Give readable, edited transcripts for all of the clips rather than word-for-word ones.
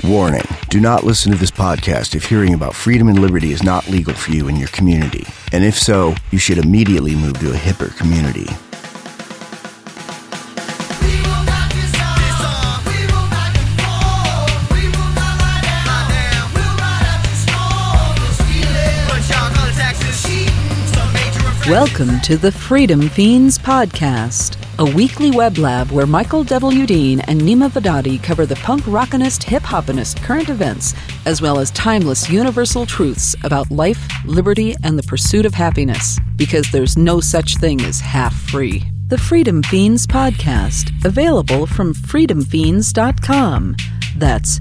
Warning, do not listen to this podcast if hearing about freedom and liberty is not legal for you in your community. And if so, you should immediately move to a hipper community. Welcome to the Freedom Fiends Podcast, a weekly web lab where Michael W. Dean and Nima Vadadi cover the punk rockinist, hip-hopinist current events, as well as timeless universal truths about life, liberty, and the pursuit of happiness, because there's no such thing as half-free. The Freedom Fiends Podcast, available from freedomfiends.com. That's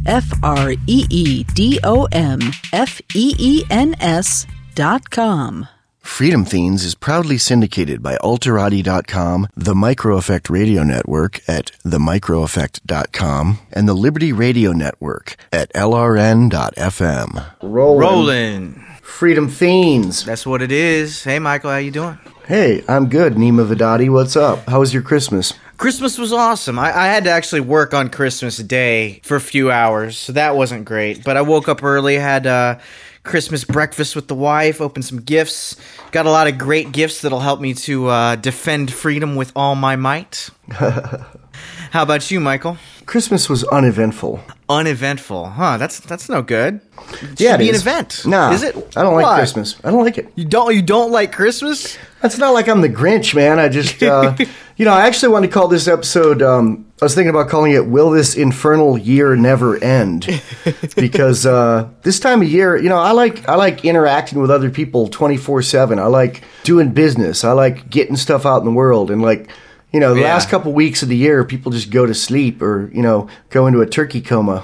freedomfeens.com. Freedom Fiends is proudly syndicated by Alterati.com, the Micro Effect Radio Network at themicroeffect.com, and the Liberty Radio Network at LRN.FM. Rolling. Freedom Fiends. That's what it is. Hey, Michael, how you doing? Hey, I'm good. Nima Vadadi, what's up? How was your Christmas? Christmas was awesome. I had to actually work on Christmas Day for a few hours, so that wasn't great. But I woke up early, had Christmas breakfast with the wife, opened some gifts, got a lot of great gifts that'll help me to defend freedom with all my might. How about you, Michael? Christmas was uneventful. Uneventful, huh? That's no good. It Yeah, should be it an is. event. Nah, is it? I don't like Why? Christmas. I don't like it. You don't like Christmas? That's not like I'm the Grinch, man. I just, I actually wanted to call this episode, I was thinking about calling it, Will This Infernal Year Never End? Because this time of year, I like interacting with other people 24/7. I like doing business. I like getting stuff out in the world. And the last couple weeks of the year, people just go to sleep or, go into a turkey coma.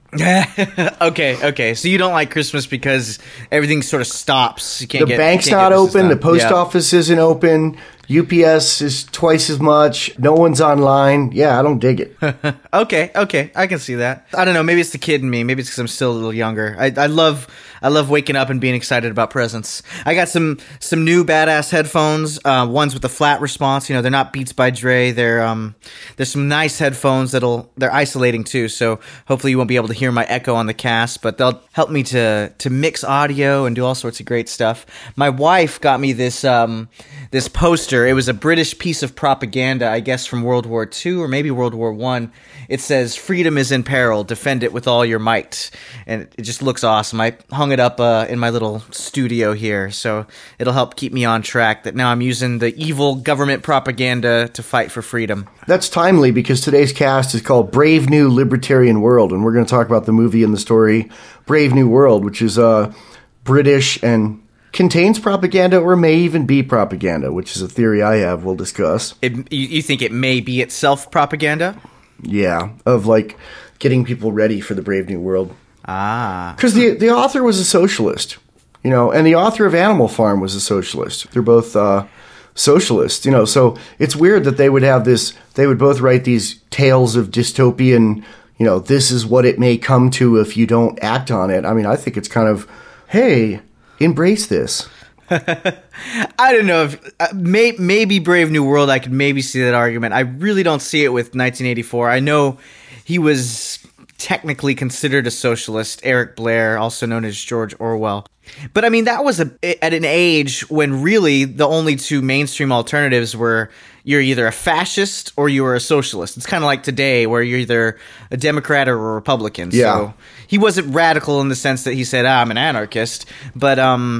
Okay. So you don't like Christmas because everything sort of stops. You can't The bank's not business open. done. The post Yeah. office isn't open. UPS is twice as much. No one's online. Yeah, I don't dig it. Okay, I can see that. I don't know. Maybe it's the kid in me. Maybe it's because I'm still a little younger. I love waking up and being excited about presents. I got some new badass headphones. Ones with a flat response. They're not Beats by Dre. There's some nice headphones they're isolating too. So hopefully you won't be able to hear my echo on the cast, but they'll help me to mix audio and do all sorts of great stuff. My wife got me this poster. It was a British piece of propaganda, I guess, from World War II or maybe World War I. It says, "Freedom is in peril. Defend it with all your might." And it just looks awesome. I hung it up in my little studio here, so it'll help keep me on track that now I'm using the evil government propaganda to fight for freedom. That's timely because today's cast is called Brave New Libertarian World, and we're going to talk about the movie and the story Brave New World, which is British and contains propaganda or may even be propaganda, which is a theory I have we'll discuss. You think it may be itself propaganda? Yeah, of getting people ready for the Brave New World. Ah. Because the author was a socialist, and the author of Animal Farm was a socialist. They're both socialists, so it's weird that they would both write these tales of dystopian, this is what it may come to if you don't act on it. I mean, I think it's kind of, hey, embrace this. I don't know if maybe Brave New World. I could maybe see that argument. I really don't see it with 1984. I know he was technically considered a socialist, Eric Blair, also known as George Orwell. But I mean, that was at an age when really the only two mainstream alternatives were you're either a fascist or you were a socialist. It's kind of like today where you're either a Democrat or a Republican. Yeah. So he wasn't radical in the sense that he said, I'm an anarchist. But,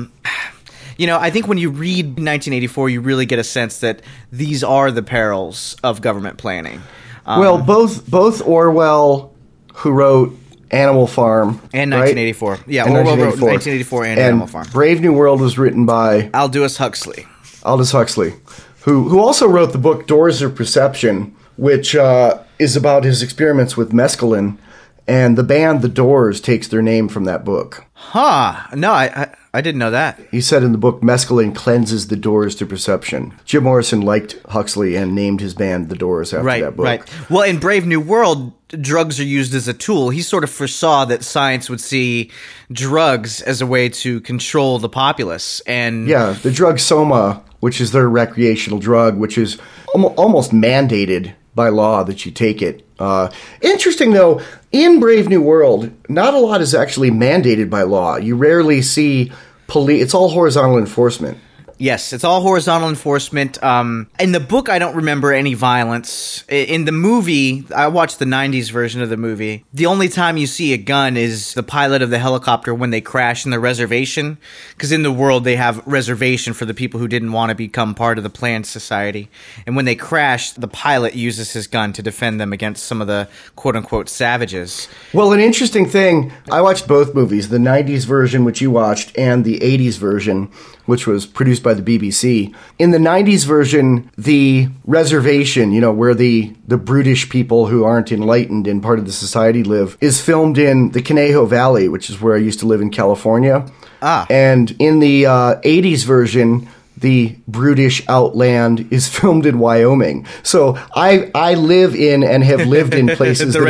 I think when you read 1984, you really get a sense that these are the perils of government planning. Well, both Orwell, who wrote Animal Farm, And right? 1984. Yeah, And Orwell wrote 1984 and Animal Farm. Brave New World was written by Aldous Huxley. Aldous Huxley, who also wrote the book Doors of Perception, which is about his experiments with mescaline, and the band The Doors takes their name from that book. Huh. No, I didn't know that. He said in the book, mescaline cleanses the doors to perception. Jim Morrison liked Huxley and named his band The Doors after that book. Right. Well, in Brave New World, drugs are used as a tool. He sort of foresaw that science would see drugs as a way to control the populace. And yeah, the drug Soma, which is their recreational drug, which is almost mandated by law that you take it. Interesting, though, in Brave New World, not a lot is actually mandated by law. You rarely see police. It's all horizontal enforcement. Yes, it's all horizontal enforcement. In the book, I don't remember any violence. In the movie, I watched the 90s version of the movie. The only time you see a gun is the pilot of the helicopter when they crash in the reservation. Because in the world, they have reservation for the people who didn't want to become part of the planned society. And when they crash, the pilot uses his gun to defend them against some of the quote-unquote savages. Well, an interesting thing, I watched both movies, the 90s version, which you watched, and the 80s version, which was produced by the BBC. In the 90s version, the reservation, where the brutish people who aren't enlightened in part of the society live, is filmed in the Conejo Valley, which is where I used to live in California. And in the 80s version, the brutish outland is filmed in Wyoming. So I live in and have lived in places that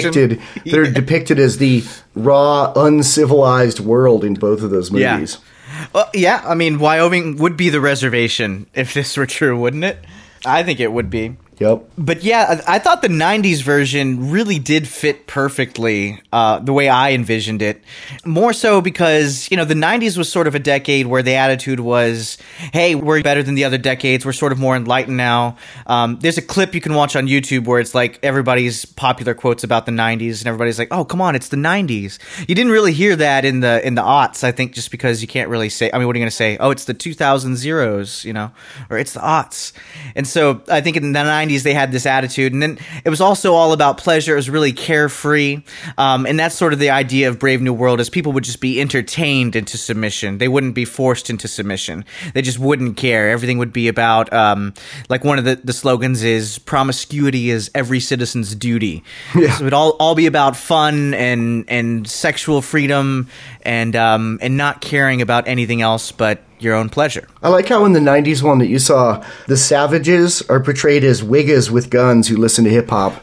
are depicted as the raw, uncivilized world in both of those movies. Yeah. Well, yeah, I mean, Wyoming would be the reservation if this were true, wouldn't it? I think it would be. Yep. But yeah, I thought the 90s version really did fit perfectly the way I envisioned it. More so because, the 90s was sort of a decade where the attitude was, hey, we're better than the other decades. We're sort of more enlightened now. There's a clip you can watch on YouTube where it's like everybody's popular quotes about the 90s and everybody's like, oh, come on, it's the 90s. You didn't really hear that in the aughts, I think, just because you can't really say, what are you going to say? Oh, it's the 2000 zeros, or it's the aughts. And so I think in the 90s, they had this attitude, and then it was also all about pleasure. It was really carefree, and that's sort of the idea of Brave New World, is people would just be entertained into submission. They wouldn't be forced into submission. They just wouldn't care. Everything would be about, like one of the slogans is, promiscuity is every citizen's duty. Yeah. So it would all be about fun and sexual freedom and not caring about anything else but your own pleasure. I like how in the 90s one that you saw, the savages are portrayed as wiggas with guns who listen to hip-hop.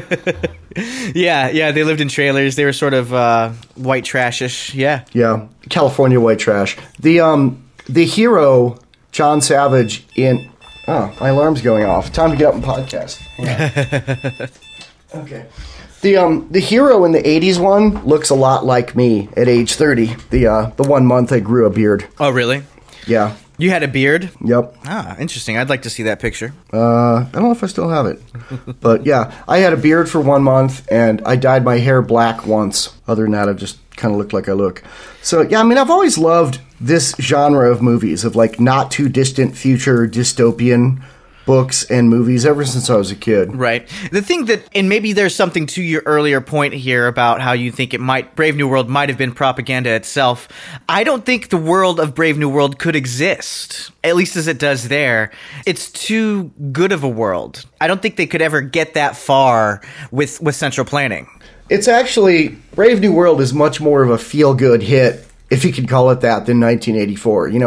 Yeah, they lived in trailers. They were sort of white trashish, yeah. Yeah, California white trash. The hero, John Savage, in... Oh, my alarm's going off. Time to get up and podcast. Okay. The hero in the 80s one looks a lot like me at age 30. The 1 month I grew a beard. Oh, really? Yeah. You had a beard? Yep. Ah, interesting. I'd like to see that picture. I don't know if I still have it. But yeah, I had a beard for 1 month, and I dyed my hair black once. Other than that, I've just kind of looked like I look. So yeah, I've always loved this genre of movies, of like not too distant future dystopian books and movies ever since I was a kid. Right. The thing that, and maybe there's something to your earlier point here about how you think Brave New World might have been propaganda itself. I don't think the world of Brave New World could exist, at least as it does there. It's too good of a world. I don't think they could ever get that far with central planning. It's actually, Brave New World is much more of a feel-good hit, if you could call it that, than 1984. In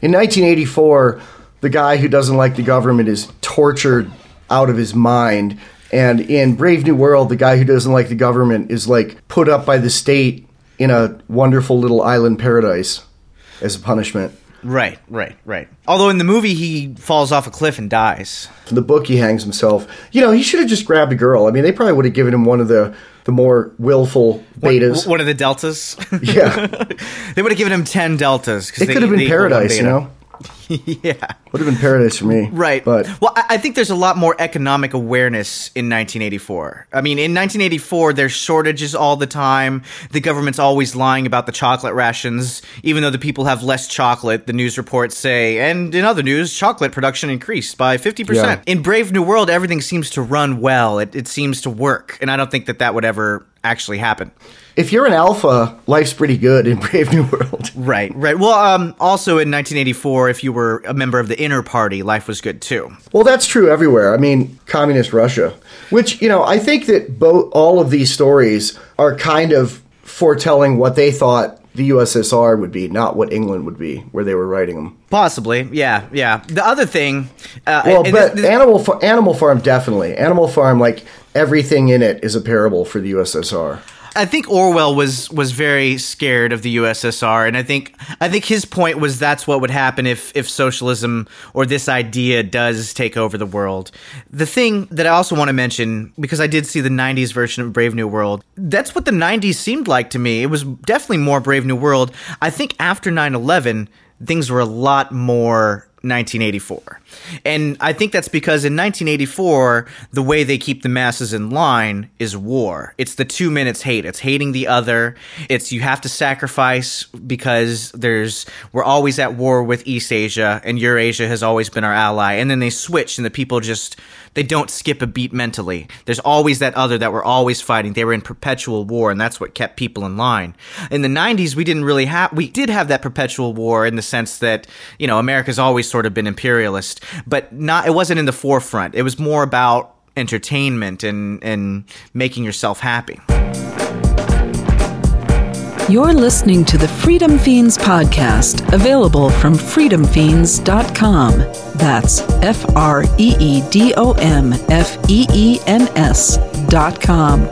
1984... the guy who doesn't like the government is tortured out of his mind. And in Brave New World, the guy who doesn't like the government is like put up by the state in a wonderful little island paradise as a punishment. Right. Although in the movie, he falls off a cliff and dies. In the book, he hangs himself. He should have just grabbed a girl. They probably would have given him one of the more willful betas. One of the deltas? Yeah. They would have given him 10 deltas. It could have been paradise, Yeah. Would have been paradise for me. Right. But I think there's a lot more economic awareness in 1984. In 1984, there's shortages all the time. The government's always lying about the chocolate rations. Even though the people have less chocolate, the news reports say, and in other news, chocolate production increased by 50%. Yeah. In Brave New World, everything seems to run well. It seems to work. And I don't think that would ever actually happen. If you're an alpha, life's pretty good in Brave New World. Right. Well, also in 1984, if you were a member of the inner party, life was good too. Well, that's true everywhere. Communist Russia, which, I think that all of these stories are kind of foretelling what they thought the USSR would be, not what England would be, where they were writing them. Possibly, yeah. The other thing... Animal Farm, definitely. Animal Farm, everything in it is a parable for the USSR. I think Orwell was very scared of the USSR, and I think his point was that's what would happen if socialism or this idea does take over the world. The thing that I also want to mention, because I did see the 90s version of Brave New World, that's what the 90s seemed like to me. It was definitely more Brave New World. I think after 9/11, things were a lot more 1984. And I think that's because in 1984, the way they keep the masses in line is war. It's the 2 minutes hate. It's hating the other. It's you have to sacrifice because we're always at war with East Asia, and Eurasia has always been our ally. And then they switch, and the people they don't skip a beat mentally. There's always that other that we're always fighting. They were in perpetual war, and that's what kept people in line. In the 90s, we did have that perpetual war in the sense that, America's always sort of been imperialist, but it wasn't in the forefront. It was more about entertainment and making yourself happy. You're listening to the Freedom Fiends podcast, available from freedomfiends.com. That's FreedomFeens.com.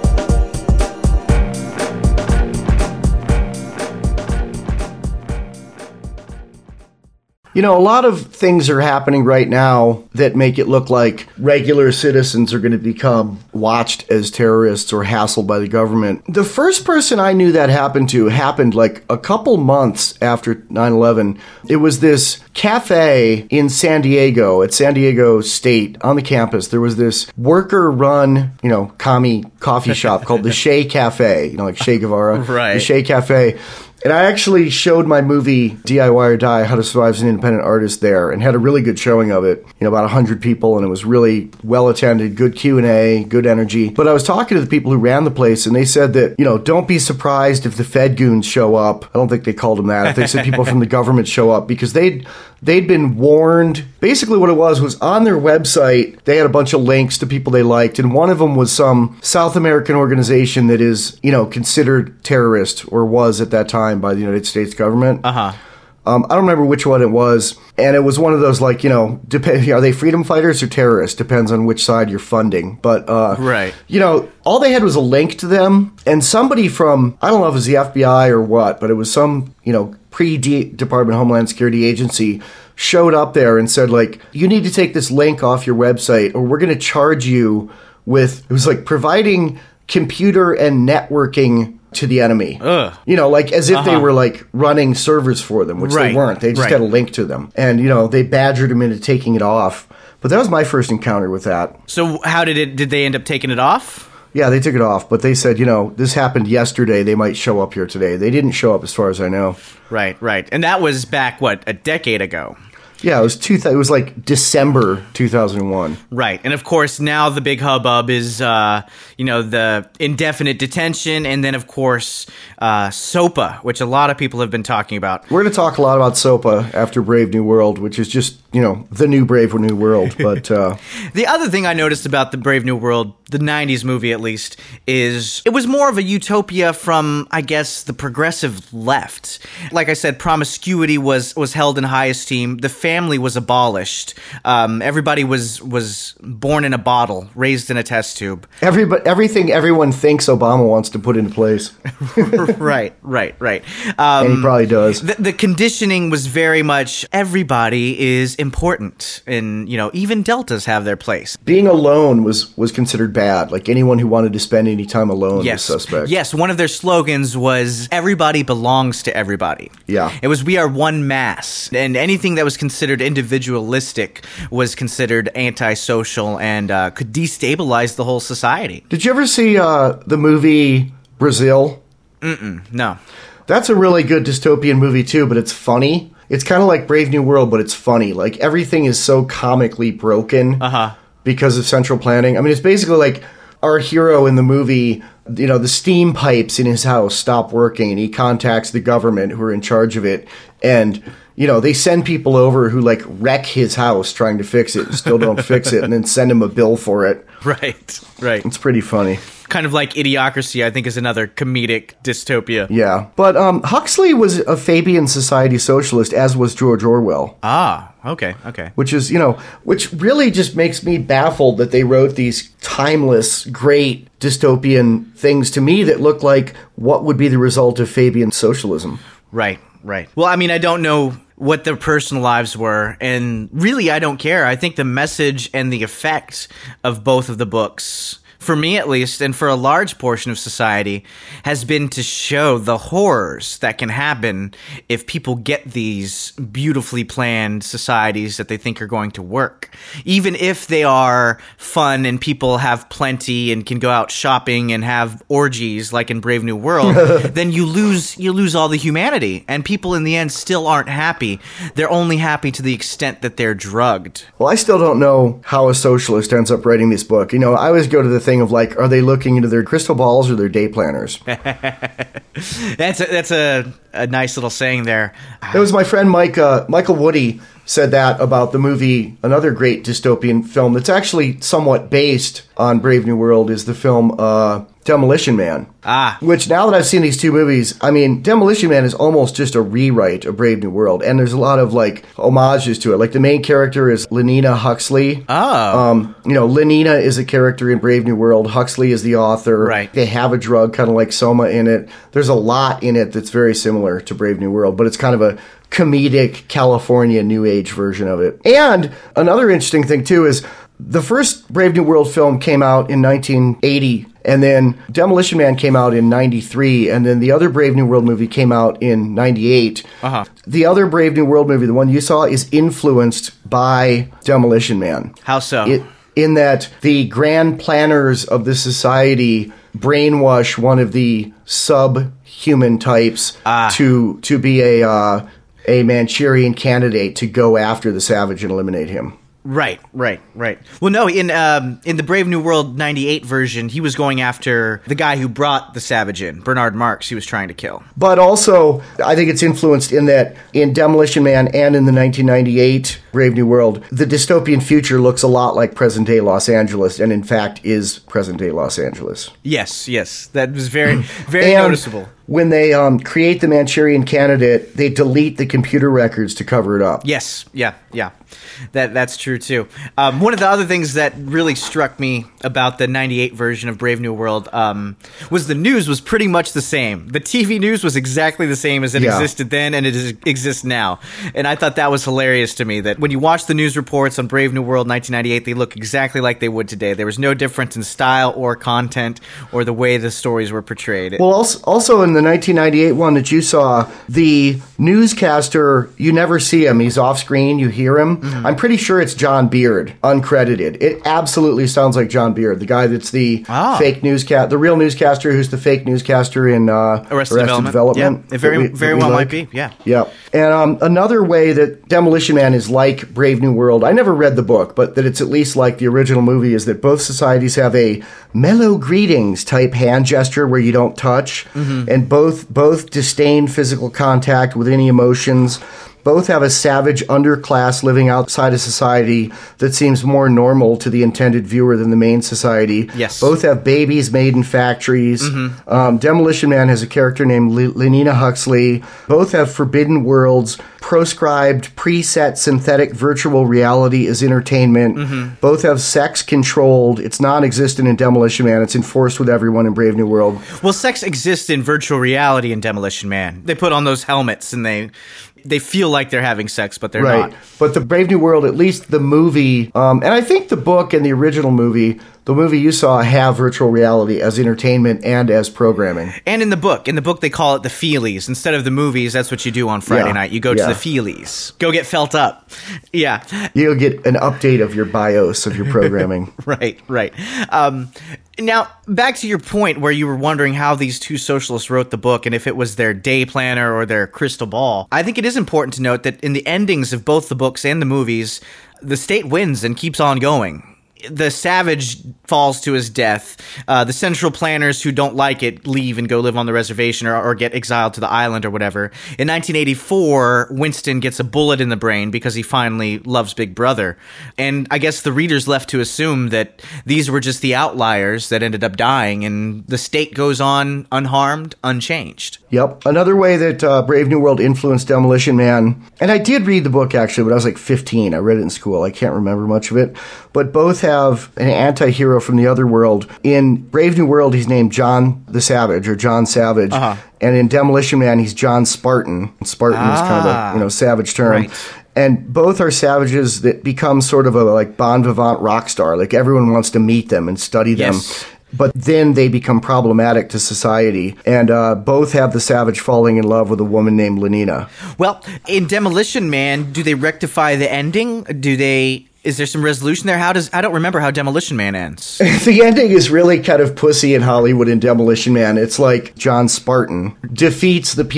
A lot of things are happening right now that make it look like regular citizens are going to become watched as terrorists or hassled by the government. The first person I knew that happened like a couple months after 9/11. It was this cafe in San Diego, at San Diego State, on the campus. There was this worker-run, commie coffee shop called the Che Cafe, like Che Guevara. Right. The Che Cafe. And I actually showed my movie, DIY or Die, How to Survive as an Independent Artist there, and had a really good showing of it. About 100 people, and it was really well-attended, good Q&A, good energy. But I was talking to the people who ran the place, and they said that, don't be surprised if the Fed goons show up. I don't think they called them that. They said people from the government show up, because they'd been warned. Basically what it was on their website, they had a bunch of links to people they liked, and one of them was some South American organization that is, considered terrorist, or was at that time, by the United States government. Uh-huh. I don't remember which one it was. And it was one of those, are they freedom fighters or terrorists? Depends on which side you're funding. But, right. All they had was a link to them. And somebody from, I don't know if it was the FBI or what, but it was some, pre-Department of Homeland Security agency showed up there and said, you need to take this link off your website or we're going to charge you with, it was providing computer and networking to the enemy. Ugh. As if they were running servers for them, which they weren't. They just had a link to them. And, they badgered him into taking it off. But that was my first encounter with that. So how did they end up taking it off? Yeah, they took it off. But they said, this happened yesterday. They might show up here today. They didn't show up as far as I know. Right. And that was back, a decade ago? Yeah, it was December 2001. Right. And of course, now the big hubbub is, the indefinite detention. And then, of course, SOPA, which a lot of people have been talking about. We're going to talk a lot about SOPA after Brave New World, which is just, the new Brave New World. But the other thing I noticed about the Brave New World, the 90s movie at least, is it was more of a utopia from, I guess, the progressive left. Like I said, promiscuity was held in high esteem. The family was abolished. Everybody was born in a bottle, raised in a test tube. Everything everyone thinks Obama wants to put into place. Right. And he probably does. The conditioning was very much everybody is important, and even deltas have their place. Being alone was considered bad. Anyone who wanted to spend any time alone was suspect. Yes, one of their slogans was everybody belongs to everybody. Yeah. It was we are one mass, and anything that was considered individualistic was considered antisocial and could destabilize the whole society. Did you ever see the movie Brazil? No. That's a really good dystopian movie too, but it's funny. It's kind of like Brave New World, but it's funny. Everything is so comically broken because of central planning. I mean, it's basically our hero in the movie, the steam pipes in his house stop working, and he contacts the government who are in charge of it, and they send people over who wreck his house trying to fix it and still don't fix it, and then send him a bill for it. Right. It's pretty funny. Kind of like Idiocracy, I think, is another comedic dystopia. Yeah. But Huxley was a Fabian Society socialist, as was George Orwell. Ah, okay. Which is, which really just makes me baffled that they wrote these timeless, great dystopian things to me that look like what would be the result of Fabian socialism. Right. Well, I mean, I don't know what their personal lives were, and really, I don't care. I think the message and the effect of both of the books, for me at least, and for a large portion of society, has been to show the horrors that can happen if people get these beautifully planned societies that they think are going to work. Even if they are fun and people have plenty and can go out shopping and have orgies like in Brave New World, then you lose all the humanity, and people in the end still aren't happy. They're only happy to the extent that they're drugged. Well, I still don't know how a socialist ends up writing this book. I always go to the thing of like, are they looking into their crystal balls or their day planners? That's a nice little saying there. It was my friend Michael Woody said that about the movie, another great dystopian film that's actually somewhat based on Brave New World, is the film Demolition Man. Which, now that I've seen these two movies, I mean, Demolition Man is almost just a rewrite of Brave New World, and there's a lot of, like, homages to it. Like, the main character is Lenina Huxley. Lenina is a character in Brave New World. Huxley is the author. Right. They have a drug, kind of like Soma, in it. There's a lot in it that's very similar to Brave New World, but it's kind of a comedic California New Age version of it. And another interesting thing, too, is the first Brave New World film came out in 1980, and then Demolition Man came out in 93, and then the other Brave New World movie came out in 98. The other Brave New World movie, the one you saw, is influenced by Demolition Man. How so? In that the grand planners of the society brainwash one of the subhuman types to be a Manchurian candidate to go after the Savage and eliminate him. Right. Well, no, in the Brave New World 98 version, he was going after the guy who brought the Savage in, Bernard Marx, he was trying to kill. But also, I think it's influenced in that in Demolition Man and in the 1998 Brave New World, the dystopian future looks a lot like present-day Los Angeles, and in fact is present-day Los Angeles. Yes, that was very, very noticeable. When they create the Manchurian candidate, they delete the computer records to cover it up. Yes, yeah. That's true, too. One of the other things that really struck me about the 98 version of Brave New World was the news was pretty much the same. The TV news was exactly the same as it existed then and it exists now. And I thought that was hilarious to me, that when you watch the news reports on Brave New World 1998, they look exactly like they would today. There was no difference in style or content or the way the stories were portrayed. Well, also in the 1998 one that you saw, the newscaster, you never see him. He's off screen. You hear him. Mm-hmm. I'm pretty sure it's John Beard, uncredited. It absolutely sounds like John Beard, the guy that's the fake newscaster, the real newscaster who's the fake newscaster in Arrested Development. Yeah, it very well might be. Yeah. And another way that Demolition Man is like Brave New World, I never read the book, but that it's at least like the original movie, is that both societies have a mellow greetings type hand gesture where you don't touch, and both disdain physical contact with any emotions. Both have a savage underclass living outside of society that seems more normal to the intended viewer than the main society. Yes. Both have babies made in factories. Demolition Man has a character named Lenina Huxley. Both have forbidden worlds, proscribed, preset synthetic virtual reality as entertainment. Both have sex controlled. It's non-existent in Demolition Man. It's enforced with everyone in Brave New World. Well, sex exists in virtual reality in Demolition Man. They put on those helmets and they feel like they're having sex, but they're not. But the Brave New World, at least the movie, and I think the book and the original movie, the movie you saw, have virtual reality as entertainment and as programming. And in the book they call it the feelies. Instead of the movies, that's what you do on Friday night. You go to the feelies. Go get felt up. Yeah. You'll get an update of your BIOS of your programming. Right. Now, back to your point where you were wondering how these two socialists wrote the book and if it was their day planner or their crystal ball. I think it is important to note that in the endings of both the books and the movies, the state wins and keeps on going. the savage falls to his death. The central planners who don't like it leave and go live on the reservation or get exiled to the island or whatever. In 1984, Winston gets a bullet in the brain because he finally loves Big Brother. And I guess the reader's left to assume that these were just the outliers that ended up dying, and the state goes on unharmed, unchanged. Yep. Another way that Brave New World influenced Demolition Man, and I did read the book actually, but I was like 15. I read it in school. I can't remember much of it. But both have an anti-hero from the other world. In Brave New World, he's named John the Savage, or John Savage. And in Demolition Man, he's John Spartan. Spartan is kind of a savage term. Right. And both are savages that become sort of a like bon vivant rock star. Like everyone wants to meet them and study them. Yes. But then they become problematic to society. And both have the savage falling in love with a woman named Lenina. Well, in Demolition Man, do they rectify the ending? Is there some resolution there? I don't remember how Demolition Man ends. The ending is really kind of pussy in Hollywood in Demolition Man. It's like John Spartan defeats the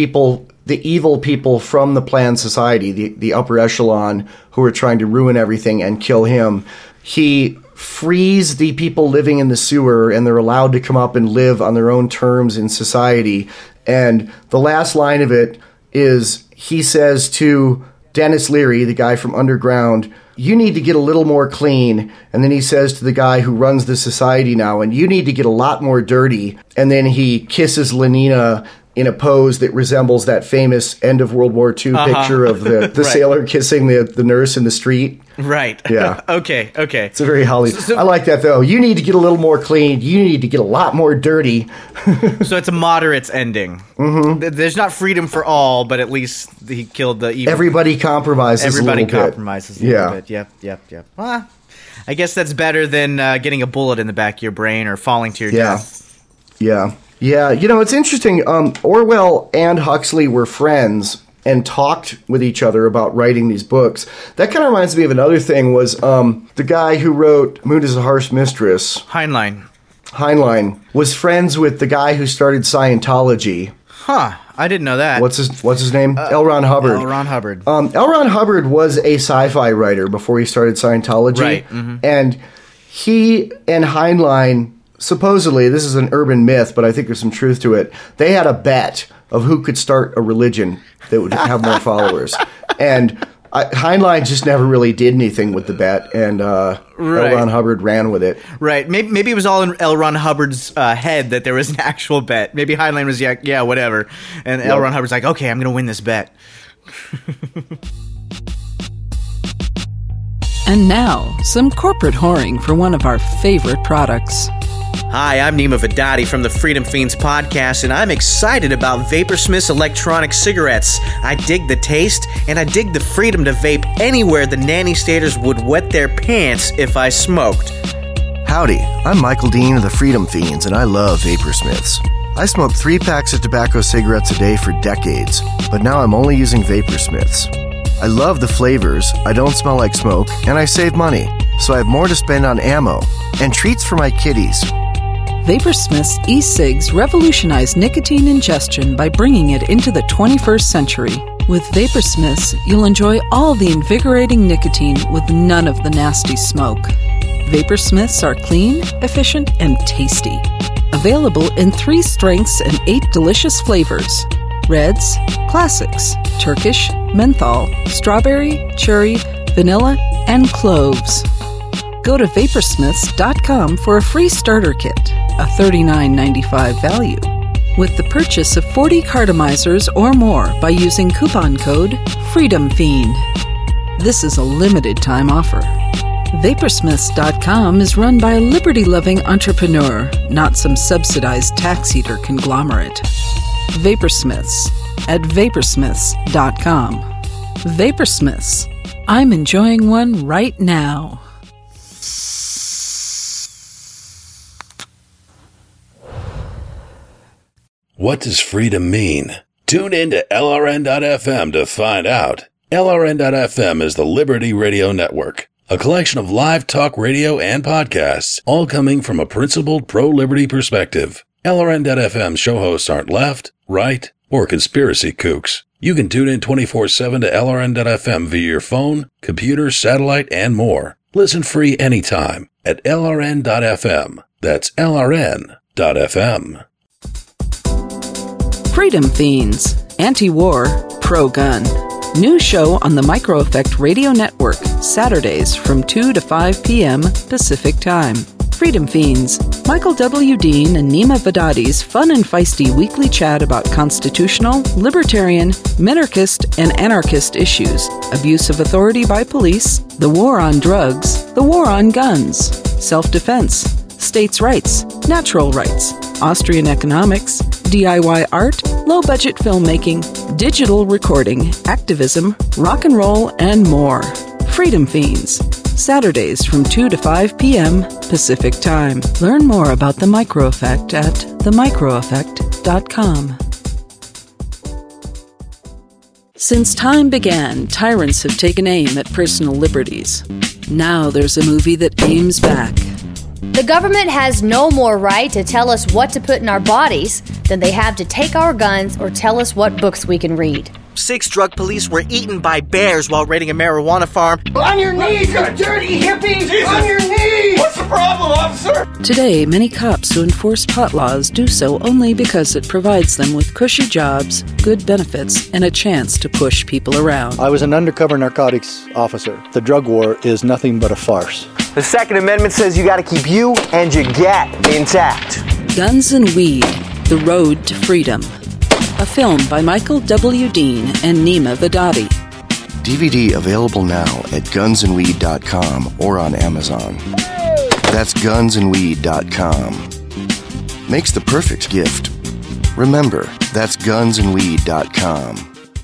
evil people from the planned society, the upper echelon who are trying to ruin everything and kill him. He frees the people living in the sewer, and they're allowed to come up and live on their own terms in society. And the last line of it is he says to Dennis Leary, the guy from Underground, you need to get a little more clean. And then he says to the guy who runs the society now, and you need to get a lot more dirty. And then he kisses Lenina in a pose that resembles that famous end of World War II picture of the Right. sailor kissing the nurse in the street. Right. Yeah. Okay. It's a very Hollywood. I like that, though. You need to get a little more clean. You need to get a lot more dirty. So it's a moderate's ending. Mm-hmm. There's not freedom for all, but at least he killed the evil. Everybody compromises a little bit. Yep. Well, I guess that's better than getting a bullet in the back of your brain or falling to your death. Yeah. It's interesting. Orwell and Huxley were friends and talked with each other about writing these books. That kind of reminds me of another thing was the guy who wrote Moon is a Harsh Mistress. Heinlein was friends with the guy who started Scientology. Huh. I didn't know that. What's his name? L. Ron Hubbard. L. Ron Hubbard. L. Ron Hubbard was a sci-fi writer before he started Scientology. Right. Mm-hmm. And he and Heinlein, supposedly, this is an urban myth, but I think there's some truth to it, they had a bet of who could start a religion that would have more followers. And Heinlein just never really did anything with the bet, and L. Ron Hubbard ran with it. Right. Maybe it was all in L. Ron Hubbard's head that there was an actual bet. Maybe Heinlein was, yeah, whatever. And L. Ron Hubbard's like, okay, I'm going to win this bet. And now, some corporate whoring for one of our favorite products. Hi, I'm Nima Vadadi from the Freedom Fiends podcast, and I'm excited about Vaporsmith's electronic cigarettes. I dig the taste, and I dig the freedom to vape anywhere the nanny staters would wet their pants if I smoked. Howdy, I'm Michael Dean of the Freedom Fiends, and I love Vaporsmiths. I smoked 3 packs of tobacco cigarettes a day for decades, but now I'm only using Vaporsmiths. I love the flavors, I don't smell like smoke, and I save money, so I have more to spend on ammo and treats for my kitties. Vaporsmith's e-cigs revolutionize nicotine ingestion by bringing it into the 21st century. With Vaporsmiths, you'll enjoy all the invigorating nicotine with none of the nasty smoke. Vaporsmiths are clean, efficient, and tasty. Available in 3 strengths and 8 delicious flavors: Reds, Classics, Turkish, Menthol, Strawberry, Cherry, Vanilla, and Cloves. Go to Vaporsmiths.com for a free starter kit, a $39.95 value, with the purchase of 40 cartomizers or more by using coupon code FREEDOMFIEND. This is a limited-time offer. Vaporsmiths.com is run by a liberty-loving entrepreneur, not some subsidized tax eater conglomerate. Vaporsmiths at Vaporsmiths.com. Vaporsmiths. I'm enjoying one right now. What does freedom mean? Tune in to LRN.FM to find out. LRN.FM is the Liberty Radio Network, a collection of live talk radio and podcasts, all coming from a principled pro-liberty perspective. LRN.FM show hosts aren't left, right, or conspiracy kooks. You can tune in 24/7 to LRN.FM via your phone, computer, satellite, and more. Listen free anytime at LRN.FM. That's LRN.FM. Freedom Fiends, anti-war, pro-gun. New show on the Micro Effect Radio Network, Saturdays from 2 to 5 p.m. Pacific Time. Freedom Fiends, Michael W. Dean and Nima Vadadi's fun and feisty weekly chat about constitutional, libertarian, minarchist, and anarchist issues, abuse of authority by police, the war on drugs, the war on guns, self-defense, states' rights, natural rights, Austrian economics, DIY art, low-budget filmmaking, digital recording, activism, rock and roll, and more. Freedom Fiends, Saturdays from 2 to 5 p.m. Pacific Time. Learn more about The Micro Effect at themicroeffect.com. Since time began, tyrants have taken aim at personal liberties. Now there's a movie that aims back. The government has no more right to tell us what to put in our bodies than they have to take our guns or tell us what books we can read. 6 drug police were eaten by bears while raiding a marijuana farm. On your knees, you dirty hippies! Jesus. On your knees! What's the problem, officer? Today, many cops who enforce pot laws do so only because it provides them with cushy jobs, good benefits, and a chance to push people around. I was an undercover narcotics officer. The drug war is nothing but a farce. The Second Amendment says you gotta keep you and your gat intact. Guns and Weed, The Road to Freedom. A film by Michael W. Dean and Nima Vadadi. DVD available now at gunsandweed.com or on Amazon. That's gunsandweed.com. Makes the perfect gift. Remember, that's gunsandweed.com.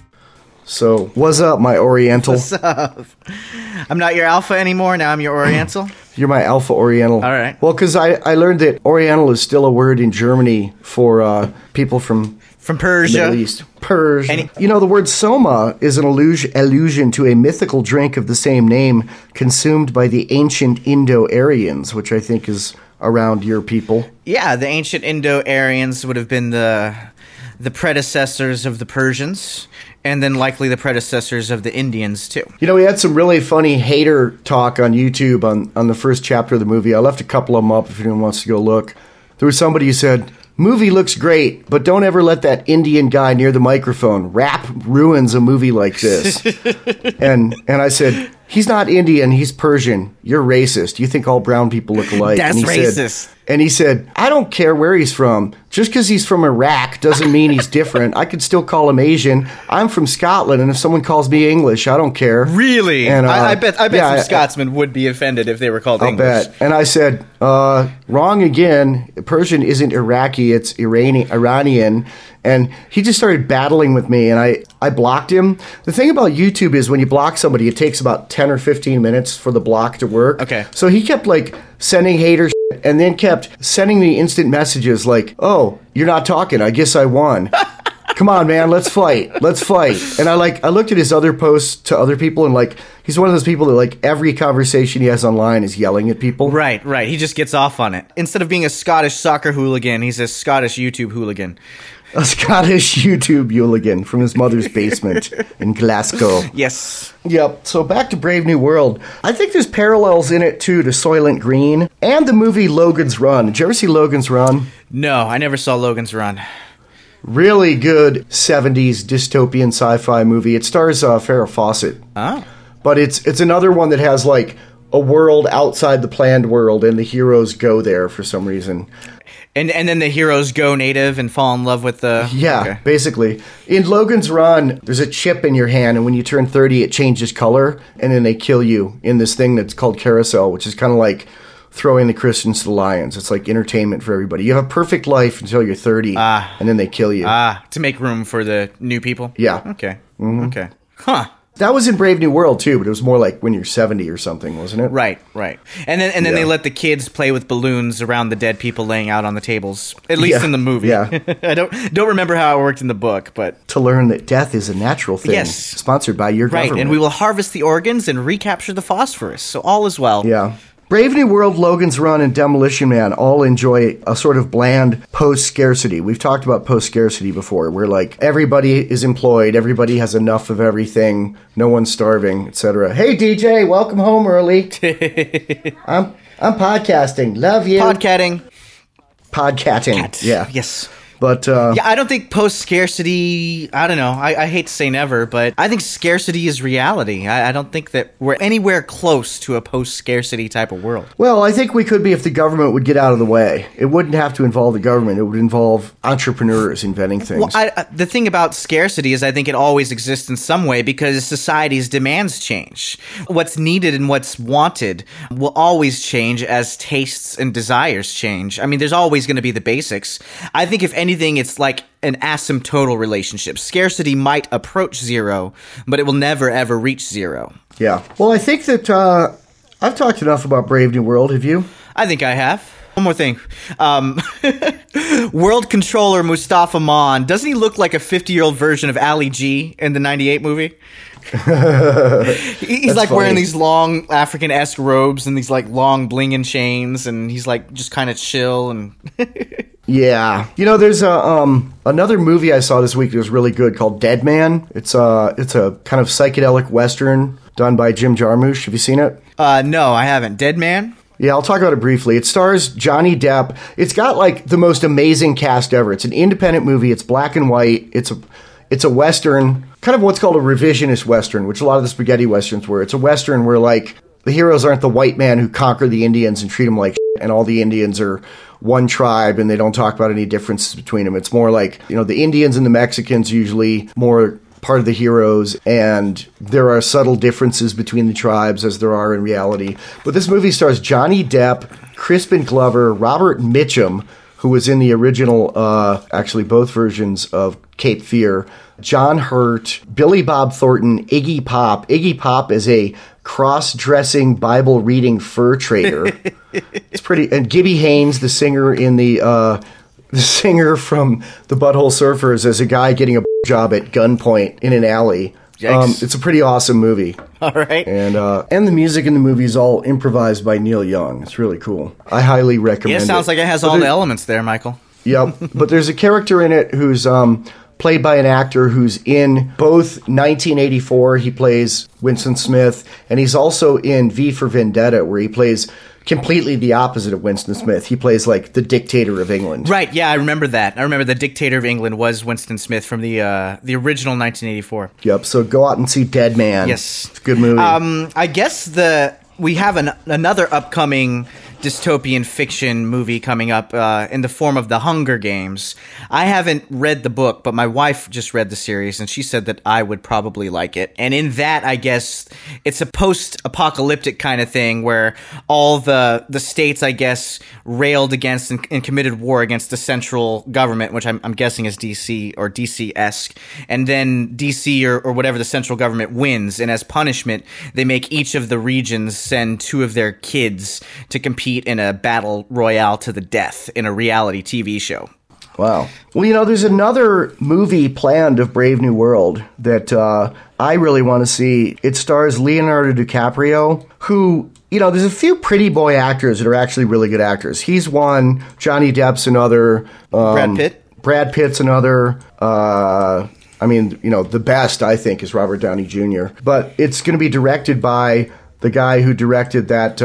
So, what's up, my Oriental? What's up? I'm not your alpha anymore, now I'm your Oriental. You're my Alpha Oriental. All right. Well, because I learned that Oriental is still a word in Germany for people from Persia. Middle East. Persia. You know, the word soma is an allusion to a mythical drink of the same name consumed by the ancient Indo-Aryans, which I think is around your people. Yeah, the ancient Indo-Aryans would have been the predecessors of the Persians, and then likely the predecessors of the Indians, too. You know, we had some really funny hater talk on YouTube on the first chapter of the movie. I left a couple of them up if anyone wants to go look. There was somebody who said, movie looks great, but don't ever let that Indian guy near the microphone. Rap ruins a movie like this. and I said, he's not Indian, he's Persian. You're racist. You think all brown people look alike. That's racist. And he said, I don't care where he's from. Just because he's from Iraq doesn't mean he's different. I could still call him Asian. I'm from Scotland, and if someone calls me English, I don't care. Really? And I bet some Scotsmen would be offended if they were called English. I'll bet. And I said, wrong again. Persian isn't Iraqi, it's Iranian. And he just started battling with me, and I blocked him. The thing about YouTube is when you block somebody, it takes about 10 or 15 minutes for the block to work. Okay. So he kept, sending haters and then kept sending me instant messages like, oh, you're not talking. I guess I won. Come on, man, let's fight. Let's fight. And I looked at his other posts to other people, and he's one of those people that every conversation he has online is yelling at people. Right. He just gets off on it. Instead of being a Scottish soccer hooligan, he's a Scottish YouTube hooligan. A Scottish YouTube hooligan from his mother's basement in Glasgow. Yes. Yep. So back to Brave New World. I think there's parallels in it, too, to Soylent Green and the movie Logan's Run. Did you ever see Logan's Run? No, I never saw Logan's Run. Really good 70s dystopian sci-fi movie. It stars Farrah Fawcett. Oh. But it's another one that has, a world outside the planned world, and the heroes go there for some reason. And then the heroes go native and fall in love with the... Yeah, okay. Basically. In Logan's Run, there's a chip in your hand, and when you turn 30, it changes color, and then they kill you in this thing that's called Carousel, which is kind of like throwing the Christians to the lions. It's like entertainment for everybody. You have a perfect life until you're 30, and then they kill you. To make room for the new people? Yeah. Okay. Mm-hmm. Okay. Huh. That was in Brave New World, too, but it was more like when you're 70 or something, wasn't it? Right. And then they let the kids play with balloons around the dead people laying out on the tables, at least in the movie. Yeah. I don't remember how it worked in the book, but... To learn that death is a natural thing. Yes. Sponsored by your government. Right, and we will harvest the organs and recapture the phosphorus, so all is well. Yeah. Brave New World, Logan's Run, and Demolition Man all enjoy a sort of bland post-scarcity. We've talked about post-scarcity before, where everybody is employed, everybody has enough of everything, no one's starving, etc. Hey DJ, welcome home early. I'm podcasting. Love you. Podcatting. Podcatting. Yeah. Yes. But yeah, I don't think post-scarcity, I don't know, I hate to say never, but I think scarcity is reality. I don't think that we're anywhere close to a post-scarcity type of world. well, I think we could be if the government would get out of the way. It wouldn't have to involve the government. It would involve entrepreneurs inventing things. Well, the thing about scarcity is I think it always exists in some way because society's demands change. What's needed and what's wanted will always change as tastes and desires change. I mean, there's always going to be the basics. I think if anything, it's like an asymptotal relationship. Scarcity might approach zero, but it will never, ever reach zero. Yeah. Well, I think that I've talked enough about Brave New World. Have you? I think I have. One more thing. World Controller Mustafa Maan, doesn't he look like a 50-year-old version of Ali G in the 98 movie? He's like funny. Wearing these long African-esque robes and these like long bling and chains, and he's like just kind of chill and... Yeah. You know, there's another movie I saw this week that was really good called Dead Man. It's a kind of psychedelic Western done by Jim Jarmusch. Have you seen it? No, I haven't. Dead Man? Yeah, I'll talk about it briefly. It stars Johnny Depp. It's got like the most amazing cast ever. It's an independent movie. It's black and white. It's a Western, kind of what's called a revisionist Western, which a lot of the spaghetti Westerns were. It's a Western where like the heroes aren't the white man who conquered the Indians and treat them like shit, and all the Indians are one tribe and they don't talk about any differences between them. It's more like, you know, the Indians and the Mexicans usually more part of the heroes, and there are subtle differences between the tribes as there are in reality. But this movie stars Johnny Depp, Crispin Glover, Robert Mitchum, who was in the original, actually both versions of Cape Fear, John Hurt, Billy Bob Thornton, Iggy Pop. Iggy Pop is a cross-dressing, Bible-reading fur trader. It's pretty... And Gibby Haynes, the singer in the singer from the Butthole Surfers, as a guy getting a job at gunpoint in an alley. It's a pretty awesome movie. All right. And the music in the movie is all improvised by Neil Young. It's really cool. I highly recommend it. Yeah, sounds like it has all the elements there, Michael. Yep. But there's a character in it who's played by an actor who's in both 1984, he plays Winston Smith, and he's also in V for Vendetta, where he plays completely the opposite of Winston Smith. He plays like the dictator of England. Right, yeah, I remember that. I remember the dictator of England was Winston Smith from the original 1984. Yep, so go out and see Dead Man. Yes. It's a good movie. I guess we have another upcoming dystopian fiction movie coming up in the form of The Hunger Games. I haven't read the book, but my wife just read the series, and she said that I would probably like it. And in that, I guess, it's a post-apocalyptic kind of thing where all the states, I guess, railed against and committed war against the central government, which I'm guessing is DC or DC-esque. And then DC or whatever the central government wins, and as punishment, they make each of the regions send 2 of their kids to compete in a battle royale to the death in a reality TV show. Wow. Well, you know, there's another movie planned of Brave New World that I really want to see. It stars Leonardo DiCaprio, who, you know, there's a few pretty boy actors that are actually really good actors. He's one. Johnny Depp's another. Brad Pitt? Brad Pitt's another. I mean, you know, the best, I think, is Robert Downey Jr. But it's going to be directed by the guy who directed that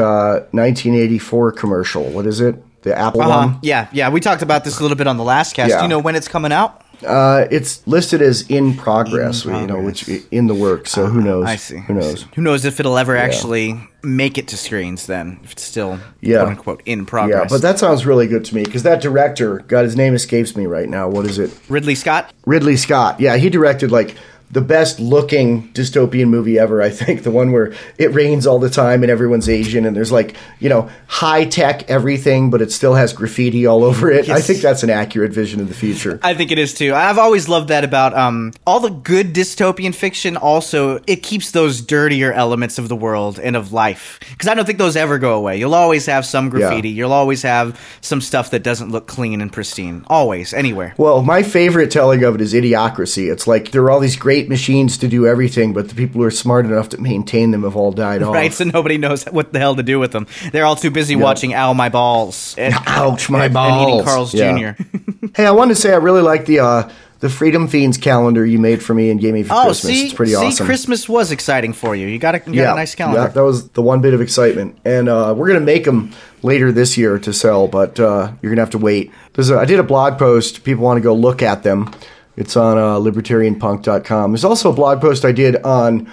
1984 commercial. What is it? The Apple one? Yeah. We talked about this a little bit on the last cast. Yeah. Do you know when it's coming out? It's listed as in progress, you know, which in the works. So who knows? I see. Who knows? Who knows if it'll ever actually make it to screens then, if it's still, quote unquote, in progress. Yeah, but that sounds really good to me, because that director, God, his name escapes me right now. What is it? Ridley Scott? Ridley Scott. Yeah, he directed, like, the best looking dystopian movie ever, I think. The one where it rains all the time and everyone's Asian and there's like, you know, high tech everything, but it still has graffiti all over it. Yes. I think that's an accurate vision of the future. I think it is too. I've always loved that about all the good dystopian fiction. Also, it keeps those dirtier elements of the world and of life, because I don't think those ever go away. You'll always have some graffiti. Yeah. You'll always have some stuff that doesn't look clean and pristine. Always, anywhere. Well, my favorite telling of it is Idiocracy. It's like there are all these great machines to do everything, but the people who are smart enough to maintain them have all died off. Right, so nobody knows what the hell to do with them. They're all too busy watching Ow My Balls. Ouch, my balls. And eating Carl's Jr. Hey, I wanted to say I really like the the Freedom Fiends calendar you made for me and gave me for Christmas. It's pretty awesome. Christmas was exciting for you. You got a nice calendar. Yeah, that was the one bit of excitement. And we're going to make them later this year to sell, but you're going to have to wait. I did a blog post. People want to go look at them. It's on libertarianpunk.com. There's also a blog post I did on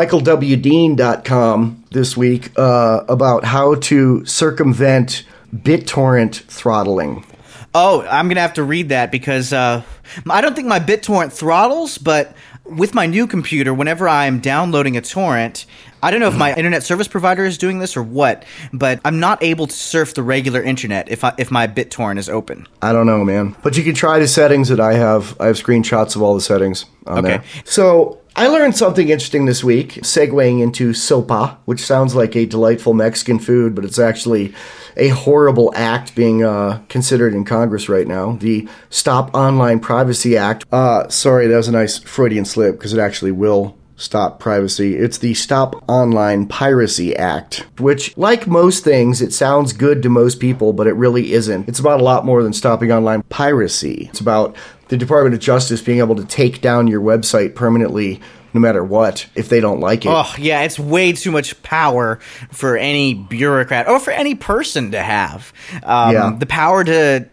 michaelwdean.com this week about how to circumvent BitTorrent throttling. Oh, I'm going to have to read that because I don't think my BitTorrent throttles, but with my new computer, whenever I'm downloading a torrent, I don't know if my internet service provider is doing this or what, but I'm not able to surf the regular internet if my BitTorrent is open. I don't know, man. But you can try the settings that I have. I have screenshots of all the settings on there. So I learned something interesting this week, segueing into sopa, which sounds like a delightful Mexican food, but it's actually a horrible act being considered in Congress right now. The Stop Online Privacy Act. Sorry, that was a nice Freudian slip because it actually will stop privacy. It's the Stop Online Piracy Act, which, like most things, it sounds good to most people, but it really isn't. It's about a lot more than stopping online piracy. It's about the Department of Justice being able to take down your website permanently no matter what, if they don't like it. Oh, yeah, it's way too much power for any bureaucrat or for any person to have. The power to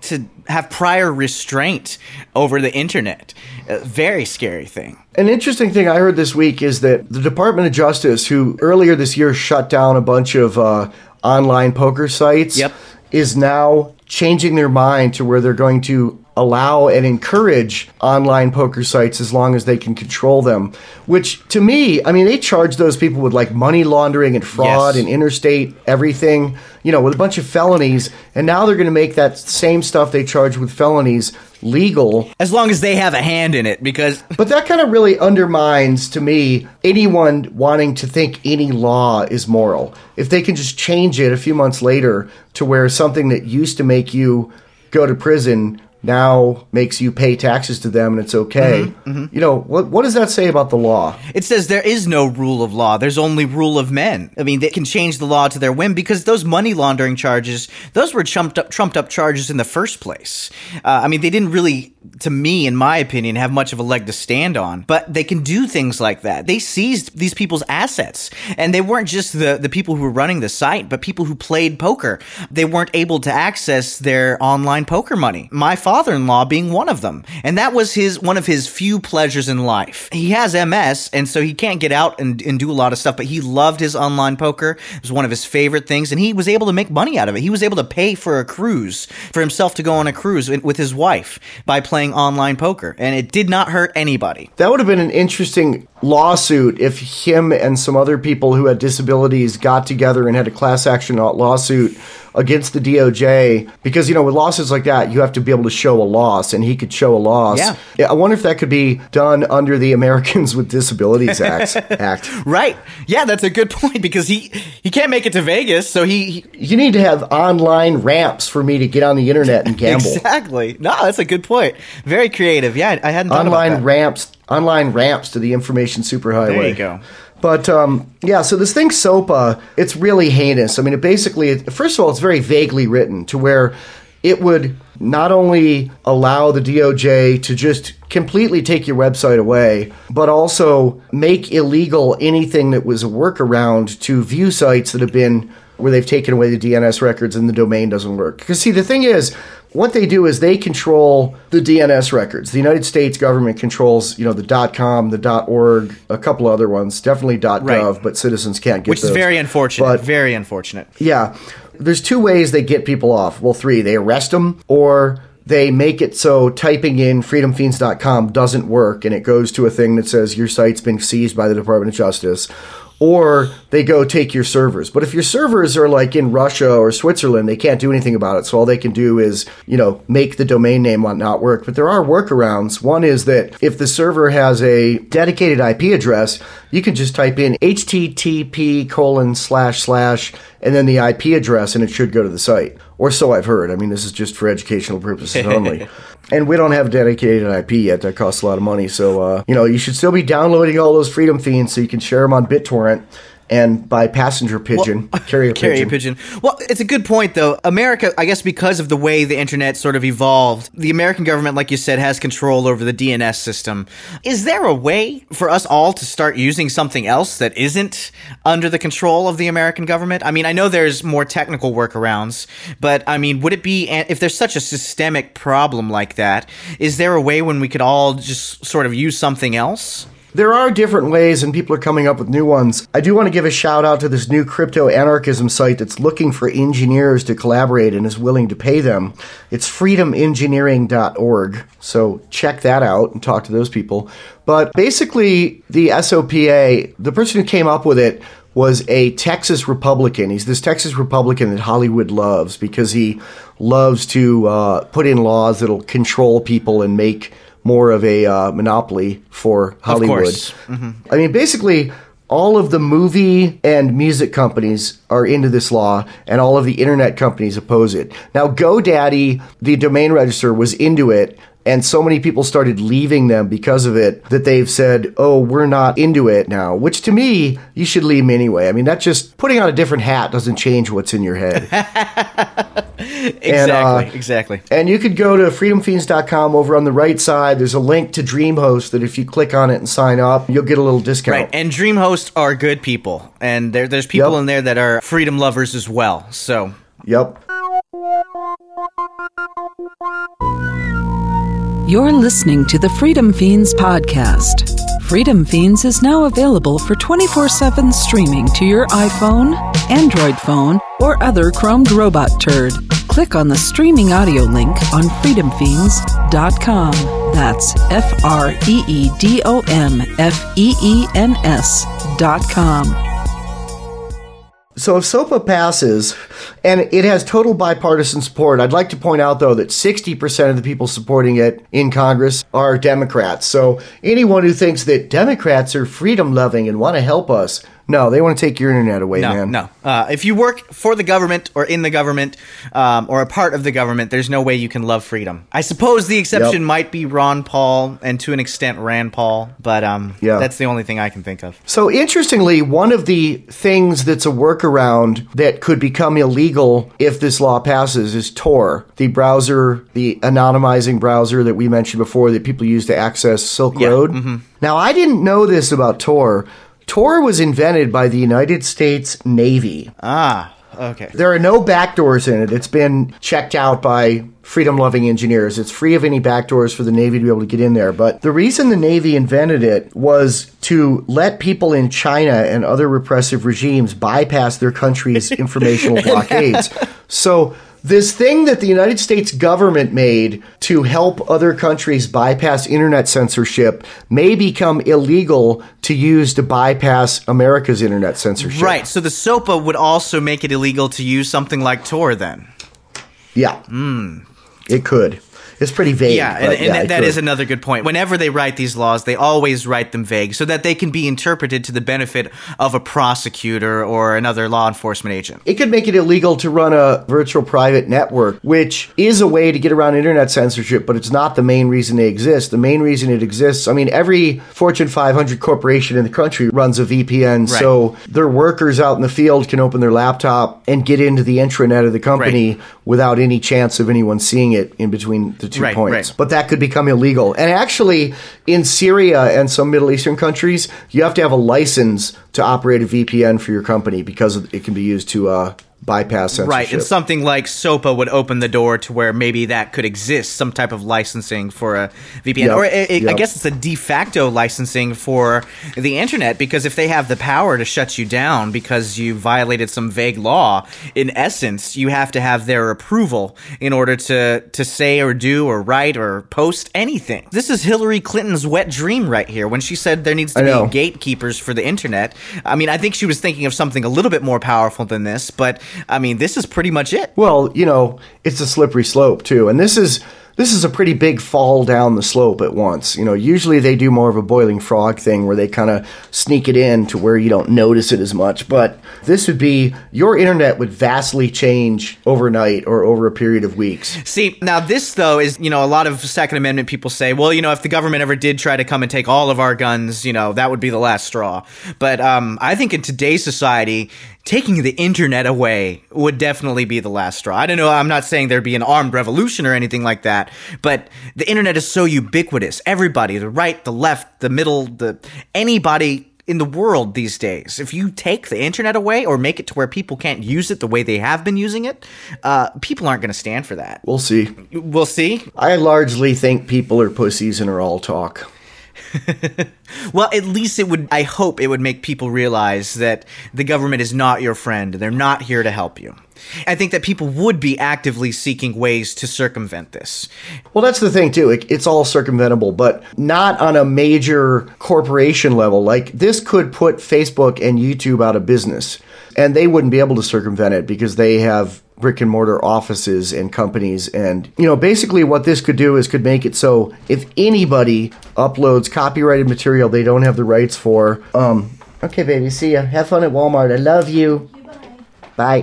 have prior restraint over the internet. A very scary thing. An interesting thing I heard this week is that the Department of Justice, who earlier this year shut down a bunch of online poker sites, is now changing their mind to where they're going to allow and encourage online poker sites as long as they can control them. Which, to me, I mean, they charge those people with like money laundering and fraud and interstate everything, with a bunch of felonies. And now they're going to make that same stuff they charge with felonies legal. As long as they have a hand in it, because... But that kind of really undermines, to me, anyone wanting to think any law is moral. If they can just change it a few months later to where something that used to make you go to prison now makes you pay taxes to them and it's okay. What does that say about the law? It says there is no rule of law. There's only rule of men. I mean, they can change the law to their whim because those money laundering charges, those were trumped up charges in the first place. I mean, they didn't really, to me, in my opinion, have much of a leg to stand on. But they can do things like that. They seized these people's assets. And they weren't just the people who were running the site, but people who played poker. They weren't able to access their online poker money. My father-in-law being one of them. And that was one of his few pleasures in life. He has MS, and so he can't get out and do a lot of stuff, but he loved his online poker. It was one of his favorite things, and he was able to make money out of it. He was able to pay for a cruise, for himself to go on a cruise with his wife by playing online poker, and it did not hurt anybody. That would have been an interesting lawsuit if him and some other people who had disabilities got together and had a class action lawsuit against the DOJ, because, with lawsuits like that, you have to be able to show a loss, and he could show a loss. Yeah. I wonder if that could be done under the Americans with Disabilities Act. Right. Yeah, that's a good point, because he can't make it to Vegas, so he... You need to have online ramps for me to get on the internet and gamble. Exactly. No, that's a good point. Very creative. Yeah, I hadn't thought about that. Online ramps to the information superhighway. There you go. But, so this thing, SOPA, it's really heinous. I mean, first of all, it's very vaguely written to where it would not only allow the DOJ to just completely take your website away, but also make illegal anything that was a workaround to view sites that have been where they've taken away the DNS records and the domain doesn't work. Because, see, the thing is, what they do is they control the DNS records. The United States government controls, the .com, the .org, a couple other ones, definitely .gov, right. But citizens can't get those. Which is very unfortunate, very unfortunate. Yeah. There's two ways they get people off. Well, three. They arrest them, or they make it so typing in freedomfiends.com doesn't work, and it goes to a thing that says your site's been seized by the Department of Justice. Or they go take your servers. But if your servers are like in Russia or Switzerland, they can't do anything about it. So all they can do is, make the domain name not work. But there are workarounds. One is that if the server has a dedicated IP address, you can just type in http:// and then the IP address, and it should go to the site. Or so I've heard. I mean, this is just for educational purposes only. And we don't have a dedicated IP yet. That costs a lot of money. So, you should still be downloading all those Freedom Fiends so you can share them on BitTorrent. and by passenger pigeon, carrier pigeon. Well, it's a good point, though. America, I guess because of the way the internet sort of evolved, the American government, like you said, has control over the DNS system. Is there a way for us all to start using something else that isn't under the control of the American government? I mean, I know there's more technical workarounds, but I mean, would it be, if there's such a systemic problem like that, is there a way when we could all just sort of use something else? There are different ways, and people are coming up with new ones. I do want to give a shout out to this new crypto anarchism site that's looking for engineers to collaborate and is willing to pay them. It's freedomengineering.org, so check that out and talk to those people. But basically, the SOPA, the person who came up with it was a Texas Republican. He's this Texas Republican that Hollywood loves because he loves to put in laws that'll control people and make more of a monopoly for Hollywood. Of course. Mm-hmm. I mean, basically, all of the movie and music companies are into this law, and all of the internet companies oppose it. Now, GoDaddy, the domain register, was into it, and so many people started leaving them because of it that they've said, oh, we're not into it now, which to me, you should leave them anyway. I mean, that's just putting on a different hat doesn't change what's in your head. Exactly. And you could go to freedomfiends.com. Over on the right side, there's a link to DreamHost that if you click on it and sign up, you'll get a little discount. Right, and DreamHost are good people, and there's people in there that are freedom lovers as well, so. Yep. You're listening to the Freedom Fiends podcast. Freedom Fiends is now available for 24/7 streaming to your iPhone, Android phone, or other chromed robot turd. Click on the streaming audio link on freedomfiends.com. That's freedomfeens.com. So if SOPA passes, and it has total bipartisan support, I'd like to point out, though, that 60% of the people supporting it in Congress are Democrats. So anyone who thinks that Democrats are freedom-loving and want to help us, no, they want to take your internet away, man. No. If you work for the government or in the government or a part of the government, there's no way you can love freedom. I suppose the exception might be Ron Paul and to an extent Rand Paul, but that's the only thing I can think of. So interestingly, one of the things that's a workaround that could become illegal if this law passes is Tor, the browser, the anonymizing browser that we mentioned before that people use to access Silk Road. Mm-hmm. Now, I didn't know this about Tor. Tor was invented by the United States Navy. Ah, okay. There are no backdoors in it. It's been checked out by freedom-loving engineers. It's free of any backdoors for the Navy to be able to get in there. But the reason the Navy invented it was to let people in China and other repressive regimes bypass their country's informational blockades. So this thing that the United States government made to help other countries bypass internet censorship may become illegal to use to bypass America's internet censorship. Right. So the SOPA would also make it illegal to use something like Tor then. Yeah. It could. It's pretty vague. Yeah, and that is another good point. Whenever they write these laws, they always write them vague so that they can be interpreted to the benefit of a prosecutor or another law enforcement agent. It could make it illegal to run a virtual private network, which is a way to get around internet censorship, but it's not the main reason they exist. The main reason it exists, I mean, every Fortune 500 corporation in the country runs a VPN, so their workers out in the field can open their laptop and get into the intranet of the company without any chance of anyone seeing it in between the 2 points. But that could become illegal. And actually, in Syria and some Middle Eastern countries, you have to have a license to operate a VPN for your company because it can be used to bypass censorship. Right, and something like SOPA would open the door to where maybe that could exist, some type of licensing for a VPN. Or I guess it's a de facto licensing for the internet, because if they have the power to shut you down because you violated some vague law, in essence, you have to have their approval in order to say or do or write or post anything. This is Hillary Clinton's wet dream right here when she said there needs to be gatekeepers for the internet. I mean, I think she was thinking of something a little bit more powerful than this, but I mean, this is pretty much it. Well, you know, it's a slippery slope, too. And this is this is a pretty big fall down the slope at once. Usually they do more of a boiling frog thing where they kind of sneak it in to where you don't notice it as much. But this would be, your internet would vastly change overnight or over a period of weeks. See, now this, though, is, a lot of Second Amendment people say, well, if the government ever did try to come and take all of our guns, that would be the last straw. But I think in today's society, taking the internet away would definitely be the last straw. I don't know. I'm not saying there'd be an armed revolution or anything like that, but the internet is so ubiquitous. Everybody, the right, the left, the middle, anybody in the world these days, if you take the internet away or make it to where people can't use it the way they have been using it, people aren't going to stand for that. We'll see. We'll see. I largely think people are pussies and are all talk. Well, at least I hope it would make people realize that the government is not your friend. They're not here to help you. I think that people would be actively seeking ways to circumvent this. Well, that's the thing, too. It's all circumventable, but not on a major corporation level. Like, this could put Facebook and YouTube out of business, and they wouldn't be able to circumvent it because they have brick and mortar offices and companies. And, basically what this could do is could make it so if anybody uploads copyrighted material they don't have the rights for, okay, baby, see ya. Have fun at Walmart. I love you. Bye.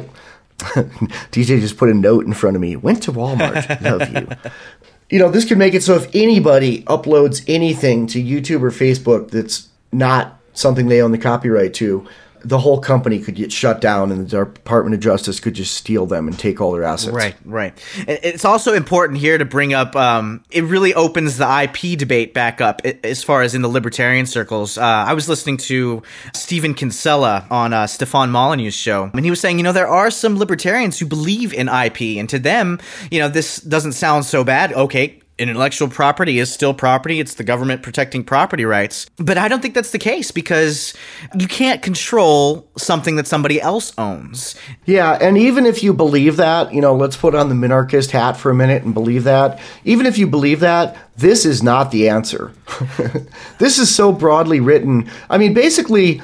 DJ just put a note in front of me. Went to Walmart. Love you. This could make it so if anybody uploads anything to YouTube or Facebook that's not something they own the copyright to, the whole company could get shut down and the Department of Justice could just steal them and take all their assets. Right. It's also important here to bring up, it really opens the IP debate back up as far as in the libertarian circles. I was listening to Stephen Kinsella on Stefan Molyneux's show, and he was saying, there are some libertarians who believe in IP, and to them, this doesn't sound so bad. Okay, intellectual property is still property. It's the government protecting property rights. But I don't think that's the case because you can't control something that somebody else owns. Yeah, and even if you believe that, let's put on the minarchist hat for a minute and believe that. Even if you believe that, this is not the answer. This is so broadly written. I mean, basically,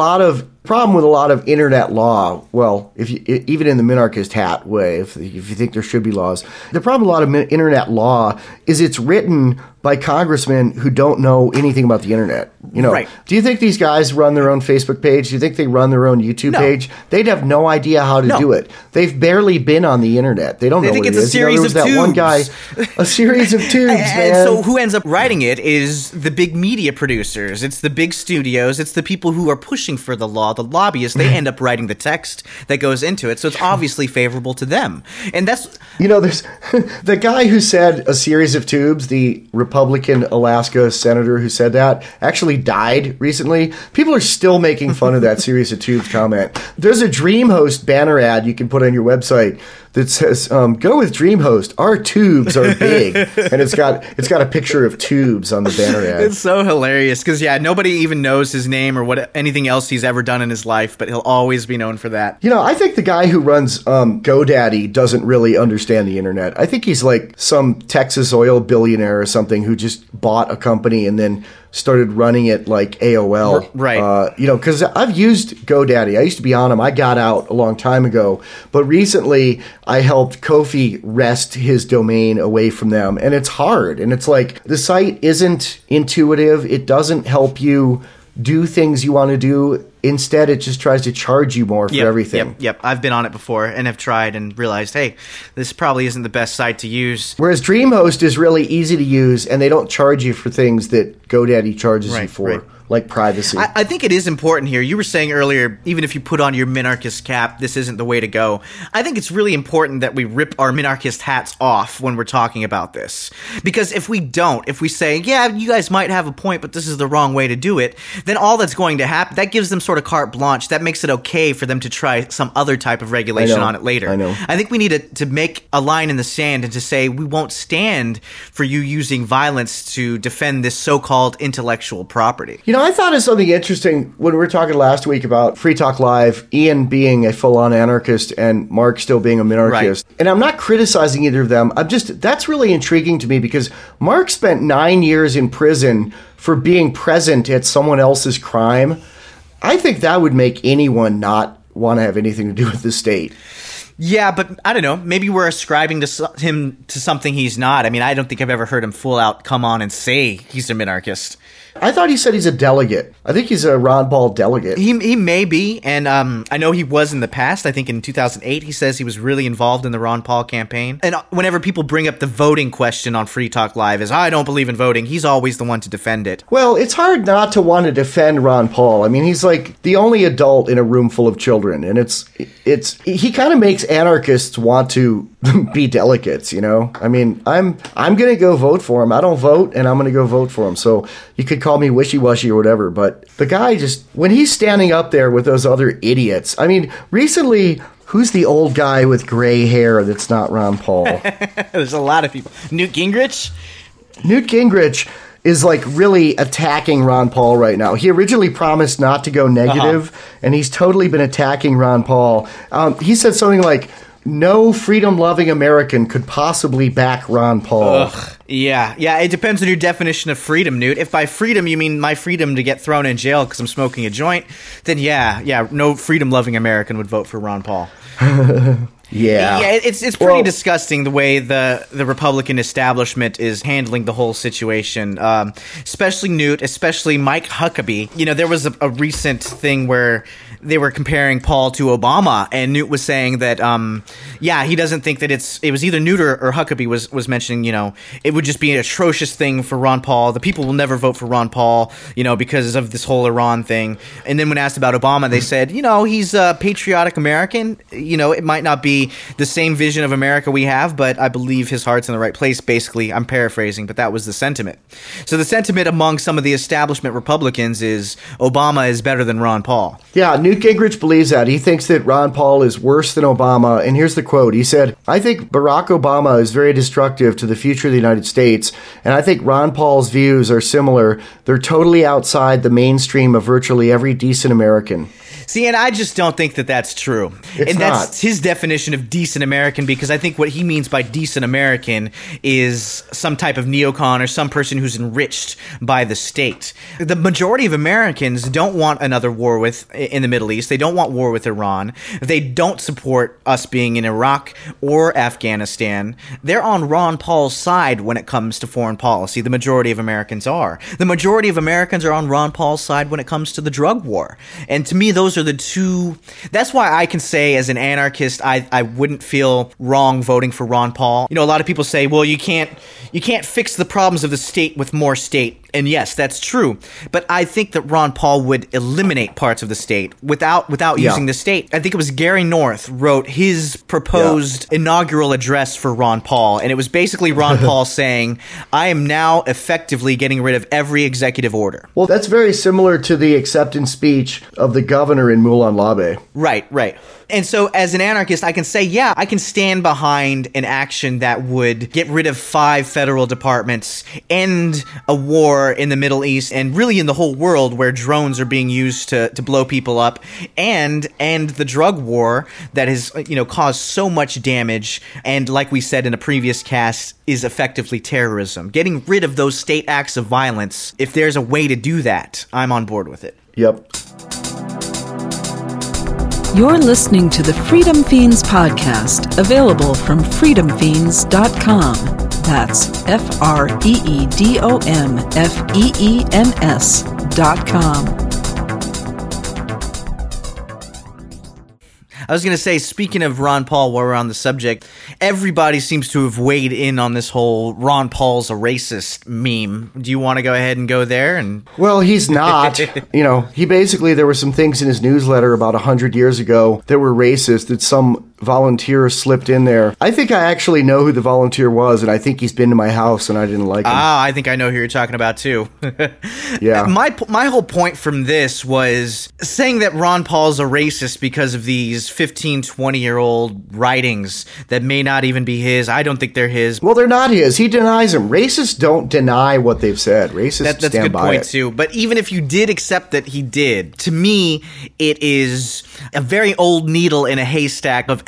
problem with a lot of internet law, well, even in the minarchist hat way, if you think there should be laws, the problem with a lot of internet law is it's written by congressmen who don't know anything about the internet. Right. Do you think these guys run their own Facebook page? Do you think they run their own YouTube page? They'd have no idea how to do it. They've barely been on the internet. They don't know what it is. It's a series of that tubes. One guy, a series of tubes, man. And so who ends up writing it is the big media producers. It's the big studios. It's the people who are pushing for the law, the lobbyists. They end up writing the text that goes into it. So it's obviously favorable to them. And that's... there's the guy who said a series of tubes, the Republican Alaska senator who said that, actually died recently. People are still making fun of that series of tubes comment. There's a DreamHost banner ad you can put on your website that says, go with DreamHost. Our tubes are big. And it's got a picture of tubes on the banner ad. It's so hilarious because, nobody even knows his name or what anything else he's ever done in his life, but he'll always be known for that. I think the guy who runs GoDaddy doesn't really understand the internet. I think he's like some Texas oil billionaire or something who just bought a company and then started running it like AOL. Right. Because I've used GoDaddy. I used to be on them. I got out a long time ago. But recently, I helped Kofi wrest his domain away from them. And it's hard. And it's like the site isn't intuitive. It doesn't help you do things you want to do. Instead, it just tries to charge you more for everything. Yep. I've been on it before and have tried and realized, hey, this probably isn't the best site to use. Whereas DreamHost is really easy to use, and they don't charge you for things that GoDaddy charges you for. Like privacy. I think it is important here. You were saying earlier, even if you put on your minarchist cap, this isn't the way to go. I think it's really important that we rip our minarchist hats off when we're talking about this. Because if we don't, if we say, yeah, you guys might have a point, but this is the wrong way to do it, then all that's going to happen, that gives them sort of carte blanche. That makes it okay for them to try some other type of regulation on it later. I know. I think we need to make a line in the sand and to say we won't stand for you using violence to defend this so-called intellectual property. I thought of something interesting when we were talking last week about Free Talk Live, Ian being a full-on anarchist and Mark still being a minarchist. Right. And I'm not criticizing either of them. That's really intriguing to me because Mark spent 9 years in prison for being present at someone else's crime. I think that would make anyone not want to have anything to do with the state. Yeah, but I don't know. Maybe we're ascribing him to something he's not. I mean, I don't think I've ever heard him full out come on and say he's a minarchist. I thought he said he's a delegate. I think he's a Ron Paul delegate. He may be, and I know he was in the past. I think in 2008 he says he was really involved in the Ron Paul campaign. And whenever people bring up the voting question on Free Talk Live, I don't believe in voting, he's always the one to defend it. Well, it's hard not to want to defend Ron Paul. I mean, he's like the only adult in a room full of children, and he kind of makes anarchists want to be delegates, you know? I mean, I'm going to go vote for him. I don't vote, and I'm going to go vote for him. So you could call me wishy-washy or whatever, but the guy just, when he's standing up there with those other idiots, I mean, recently, who's the old guy with gray hair that's not Ron Paul? There's a lot of people. Newt Gingrich? Newt Gingrich is like really attacking Ron Paul right now. He originally promised not to go negative, and he's totally been attacking Ron Paul. He said something like, no freedom-loving American could possibly back Ron Paul. Ugh. Yeah, it depends on your definition of freedom, Newt. If by freedom you mean my freedom to get thrown in jail because I'm smoking a joint, then yeah, no freedom-loving American would vote for Ron Paul. Yeah, it's pretty disgusting the way the Republican establishment is handling the whole situation, especially Newt, especially Mike Huckabee. You know, there was a recent thing where they were comparing Paul to Obama, and Newt was saying that, he doesn't think that it was either Newt or Huckabee was mentioning, you know, it would just be an atrocious thing for Ron Paul. The people will never vote for Ron Paul, you know, because of this whole Iran thing. And then when asked about Obama, they said, you know, he's a patriotic American. You know, it might not be the same vision of America we have, but I believe his heart's in the right place, basically. I'm paraphrasing, but that was the sentiment. So the sentiment among some of the establishment Republicans is Obama is better than Ron Paul. Yeah, Newt Gingrich believes that. He thinks that Ron Paul is worse than Obama, and here's the quote. He said, I think Barack Obama is very destructive to the future of the United States, and I think Ron Paul's views are similar. They're totally outside the mainstream of virtually every decent American. See, and I just don't think that that's true. It's that's not. his definition of decent American, because I think what he means by decent American is some type of neocon or some person who's enriched by the state. The majority of Americans don't want another war in the Middle East. They don't want war with Iran. They don't support us being in Iraq or Afghanistan. They're on Ron Paul's side when it comes to foreign policy. The majority of Americans are. The majority of Americans are on Ron Paul's side when it comes to the drug war. And to me, those are the two. That's why I can say as an anarchist, I wouldn't feel wrong voting for Ron Paul. You know, a lot of people say, well, you can't fix the problems of the state with more state. And yes, that's true. But I think that Ron Paul would eliminate parts of the state without using the state. I think it was Gary North wrote his proposed inaugural address for Ron Paul. And it was basically Ron Paul saying, I am now effectively getting rid of every executive order. Well, that's very similar to the acceptance speech of the governor in Moulin Labe. Right. And so as an anarchist, I can say, yeah, I can stand behind an action that would get rid of 5 federal departments, end a war in the Middle East and really in the whole world where drones are being used to blow people up, and end the drug war that has, you know, caused so much damage and, like we said in a previous cast, is effectively terrorism. Getting rid of those state acts of violence, if there's a way to do that, I'm on board with it. Yep. You're listening to the Freedom Fiends podcast, available from freedomfiends.com. That's FreedomFeens.com. I was going to say, speaking of Ron Paul, while we're on the subject, everybody seems to have weighed in on this whole Ron Paul's a racist meme. Do you want to go ahead and go there? Well, he's not. You know, there were some things in his newsletter about 100 years ago that were racist that some volunteer slipped in there. I think I actually know who the volunteer was, and I think he's been to my house, and I didn't like him. I think I know who you're talking about, too. Yeah. My whole point from this was saying that Ron Paul's a racist because of these 15, 20-year-old writings that may not even be his. I don't think they're his. Well, they're not his. He denies them. Racists don't deny what they've said. Racists that's stand a good by point, it. too. But even if you did accept that he did, to me, it is a very old needle in a haystack of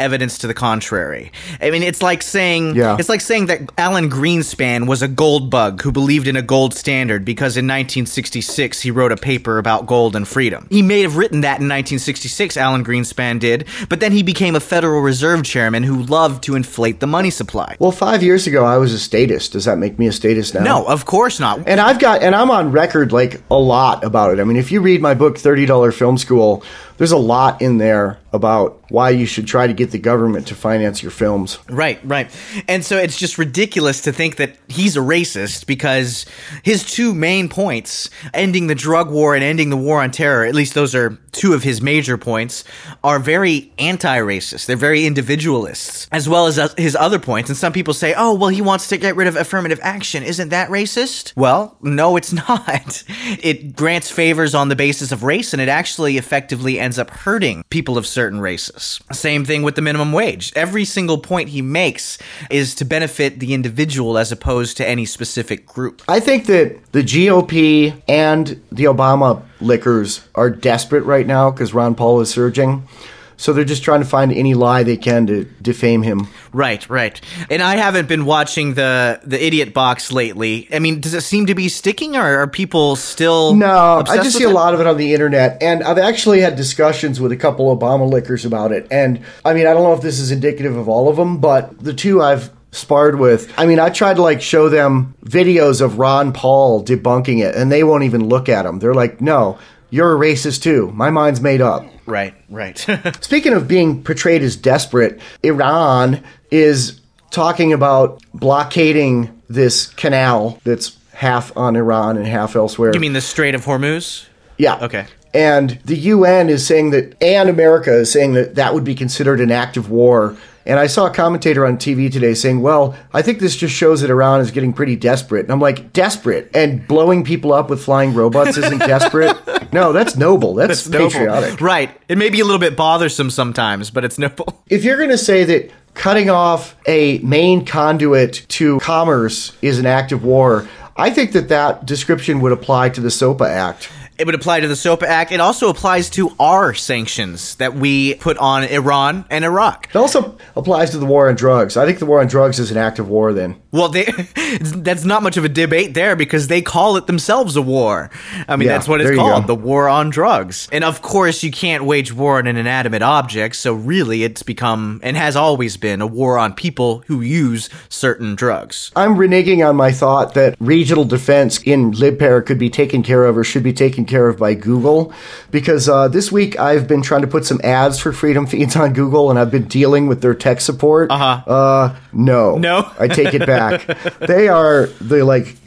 evidence to the contrary. I mean, it's like saying Yeah. it's like saying that Alan Greenspan was a gold bug who believed in a gold standard because in 1966 he wrote a paper about gold and freedom. He may have written that in 1966, Alan Greenspan did, but then he became a Federal Reserve chairman who loved to inflate the money supply. Well, 5 years ago, I was a statist. Does that make me a statist now? No, of course not. And I'm on record like a lot about it. I mean, if you read my book, $30 Film School, there's a lot in there about why you should try to get the government to finance your films. Right. And so it's just ridiculous to think that he's a racist because his two main points, ending the drug war and ending the war on terror, at least those are two of his major points, are very anti-racist. They're very individualists, as well as his other points. And some people say, oh, well, he wants to get rid of affirmative action. Isn't that racist? Well, no, it's not. It grants favors on the basis of race, and it actually effectively ends up hurting people of certain races. Same thing with the minimum wage. Every single point he makes is to benefit the individual as opposed to any specific group. I think that the GOP and the Obama lickers are desperate right now because Ron Paul is surging. So they're just trying to find any lie they can to defame him. Right. And I haven't been watching the Idiot Box lately. I mean, does it seem to be sticking, or are people still No, obsessed I just with see a it? lot of it on the internet, and I've actually had discussions with a couple Obama lickers about it. And, I mean, I don't know if this is indicative of all of them, but the two I've sparred with, I mean, I tried to, show them videos of Ron Paul debunking it, and they won't even look at them. They're like, no, you're a racist too. My mind's made up. Right. Speaking of being portrayed as desperate, Iran is talking about blockading this canal that's half on Iran and half elsewhere. You mean the Strait of Hormuz? Yeah. Okay. And the UN is saying that, and America is saying that that would be considered an act of war. And I saw a commentator on TV today saying, well, I think this just shows that Iran is getting pretty desperate. And I'm like, desperate? And blowing people up with flying robots isn't desperate? No, that's noble. That's patriotic. Noble. Right. It may be a little bit bothersome sometimes, but it's noble. If you're going to say that cutting off a main conduit to commerce is an act of war, I think that description would apply to the SOPA Act. It would apply to the SOPA Act. It also applies to our sanctions that we put on Iran and Iraq. It also applies to the war on drugs. I think the war on drugs is an act of war then. Well, that's not much of a debate there because they call it themselves a war. I mean, Yeah, that's what there it's you called, go. the war on drugs. And of course, you can't wage war on an inanimate object, so really it's become, and has always been, a war on people who use certain drugs. I'm reneging on my thought that regional defense in LibPair could be taken care of or should be taken care of by Google, because this week I've been trying to put some ads for Freedom Feeds on Google, and I've been dealing with their tech support. No. I take it back. They are the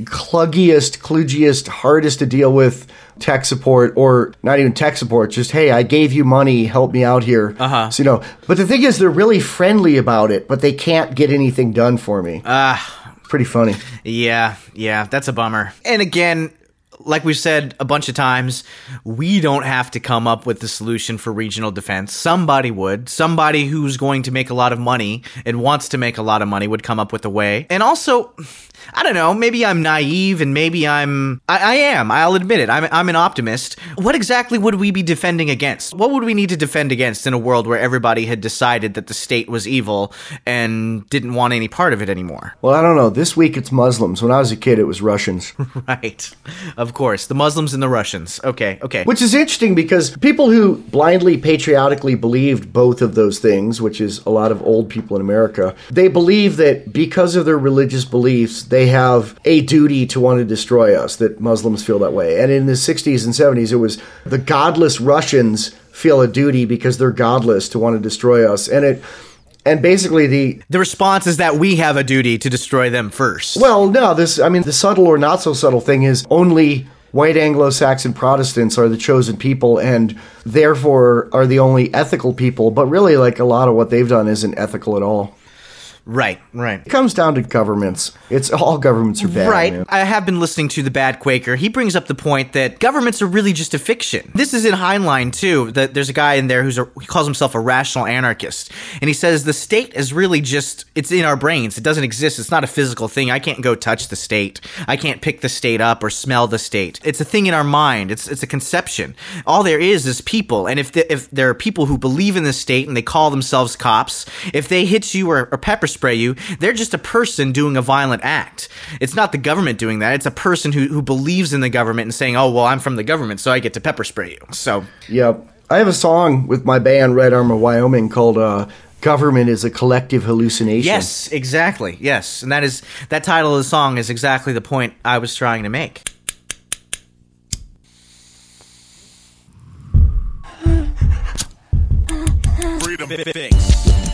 kludgiest, hardest to deal with tech support, or not even tech support, just, hey, I gave you money, help me out here. So, but the thing is, they're really friendly about it, but they can't get anything done for me. Pretty funny. Yeah, that's a bummer. And again, like we've said a bunch of times, we don't have to come up with the solution for regional defense. Somebody would. Somebody who's going to make a lot of money and wants to make a lot of money would come up with a way. And also, I don't know, maybe I'm naive and maybe I am, I'll admit it, I'm an optimist. What exactly would we be defending against? What would we need to defend against in a world where everybody had decided that the state was evil and didn't want any part of it anymore? Well, I don't know. This week it's Muslims. When I was a kid, it was Russians. Right. Of course. The Muslims and the Russians. Okay. Which is interesting because people who blindly, patriotically believed both of those things, which is a lot of old people in America, they believe that because of their religious beliefs, they have a duty to want to destroy us, that Muslims feel that way. And in the 60s and 70s, it was the godless Russians feel a duty because they're godless to want to destroy us. And basically the response is that we have a duty to destroy them first. Well, no, the subtle or not so subtle thing is only white Anglo-Saxon Protestants are the chosen people and therefore are the only ethical people. But really, a lot of what they've done isn't ethical at all. Right. It comes down to governments. It's all governments are bad. Right. Man. I have been listening to The Bad Quaker. He brings up the point that governments are really just a fiction. This is in Heinlein, too. That there's a guy in there he calls himself a rational anarchist. And he says the state is really just, it's in our brains. It doesn't exist. It's not a physical thing. I can't go touch the state. I can't pick the state up or smell the state. It's a thing in our mind. It's a conception. All there is people. And if there are people who believe in the state and they call themselves cops, if they hit you or pepper spray you, they're just a person doing a violent act. It's not the government doing that. It's a person who believes in the government and saying, oh, well, I'm from the government, so I get to pepper spray you. So, yeah. I have a song with my band, Red Arm of Wyoming, called Government is a Collective Hallucination. Yes, exactly. Yes. And that title of the song is exactly the point I was trying to make. Freedom Fix.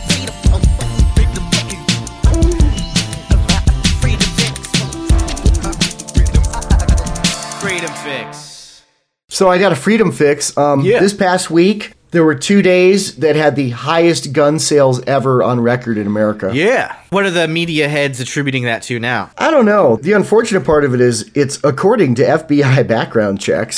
Freedom Fix. So I got a Freedom Fix. This past week, there were 2 days that had the highest gun sales ever on record in America. Yeah. What are the media heads attributing that to now? I don't know. The unfortunate part of it is it's according to FBI background checks.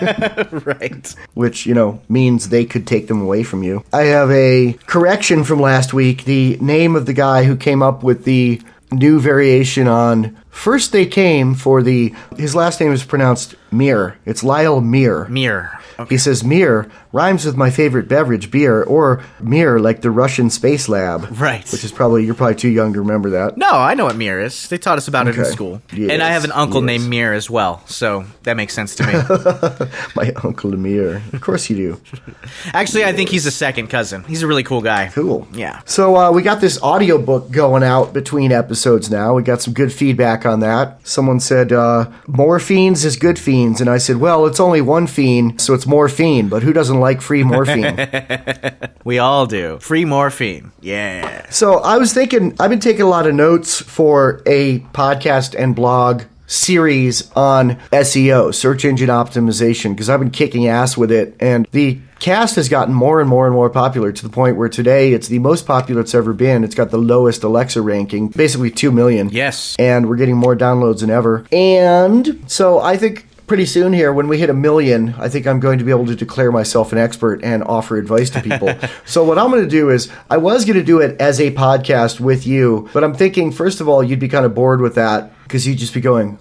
Right. Which, means they could take them away from you. I have a correction from last week. The name of the guy who came up with the new variation on First They Came for his last name is pronounced Mir. It's Lyle Mir. Mir. Okay. He says Mir rhymes with my favorite beverage, beer, or Mir like the Russian space lab. Right. Which is you're probably too young to remember that. No, I know what Mir is. They taught us about it in school. Yes, and I have an uncle named Mir as well, so that makes sense to me. My uncle Mir. Of course you do. Actually, I think he's a second cousin. He's a really cool guy. Cool. Yeah. So we got this audiobook going out between episodes now. We got some good feedback on that. Someone said, more fiends is good fiends. And I said, well, it's only one fiend, so it's morphine. But who doesn't like free morphine? We all do. Free morphine. Yeah. So I was thinking, I've been taking a lot of notes for a podcast and blog series on SEO, search engine optimization, because I've been kicking ass with it. And the cast has gotten more and more and more popular to the point where today it's the most popular it's ever been. It's got the lowest Alexa ranking, basically 2 million. Yes. And we're getting more downloads than ever. And so I think pretty soon here, when we hit 1 million, I think I'm going to be able to declare myself an expert and offer advice to people. So what I'm going to do is, I was going to do it as a podcast with you, but I'm thinking, first of all, you'd be kind of bored with that because you'd just be going,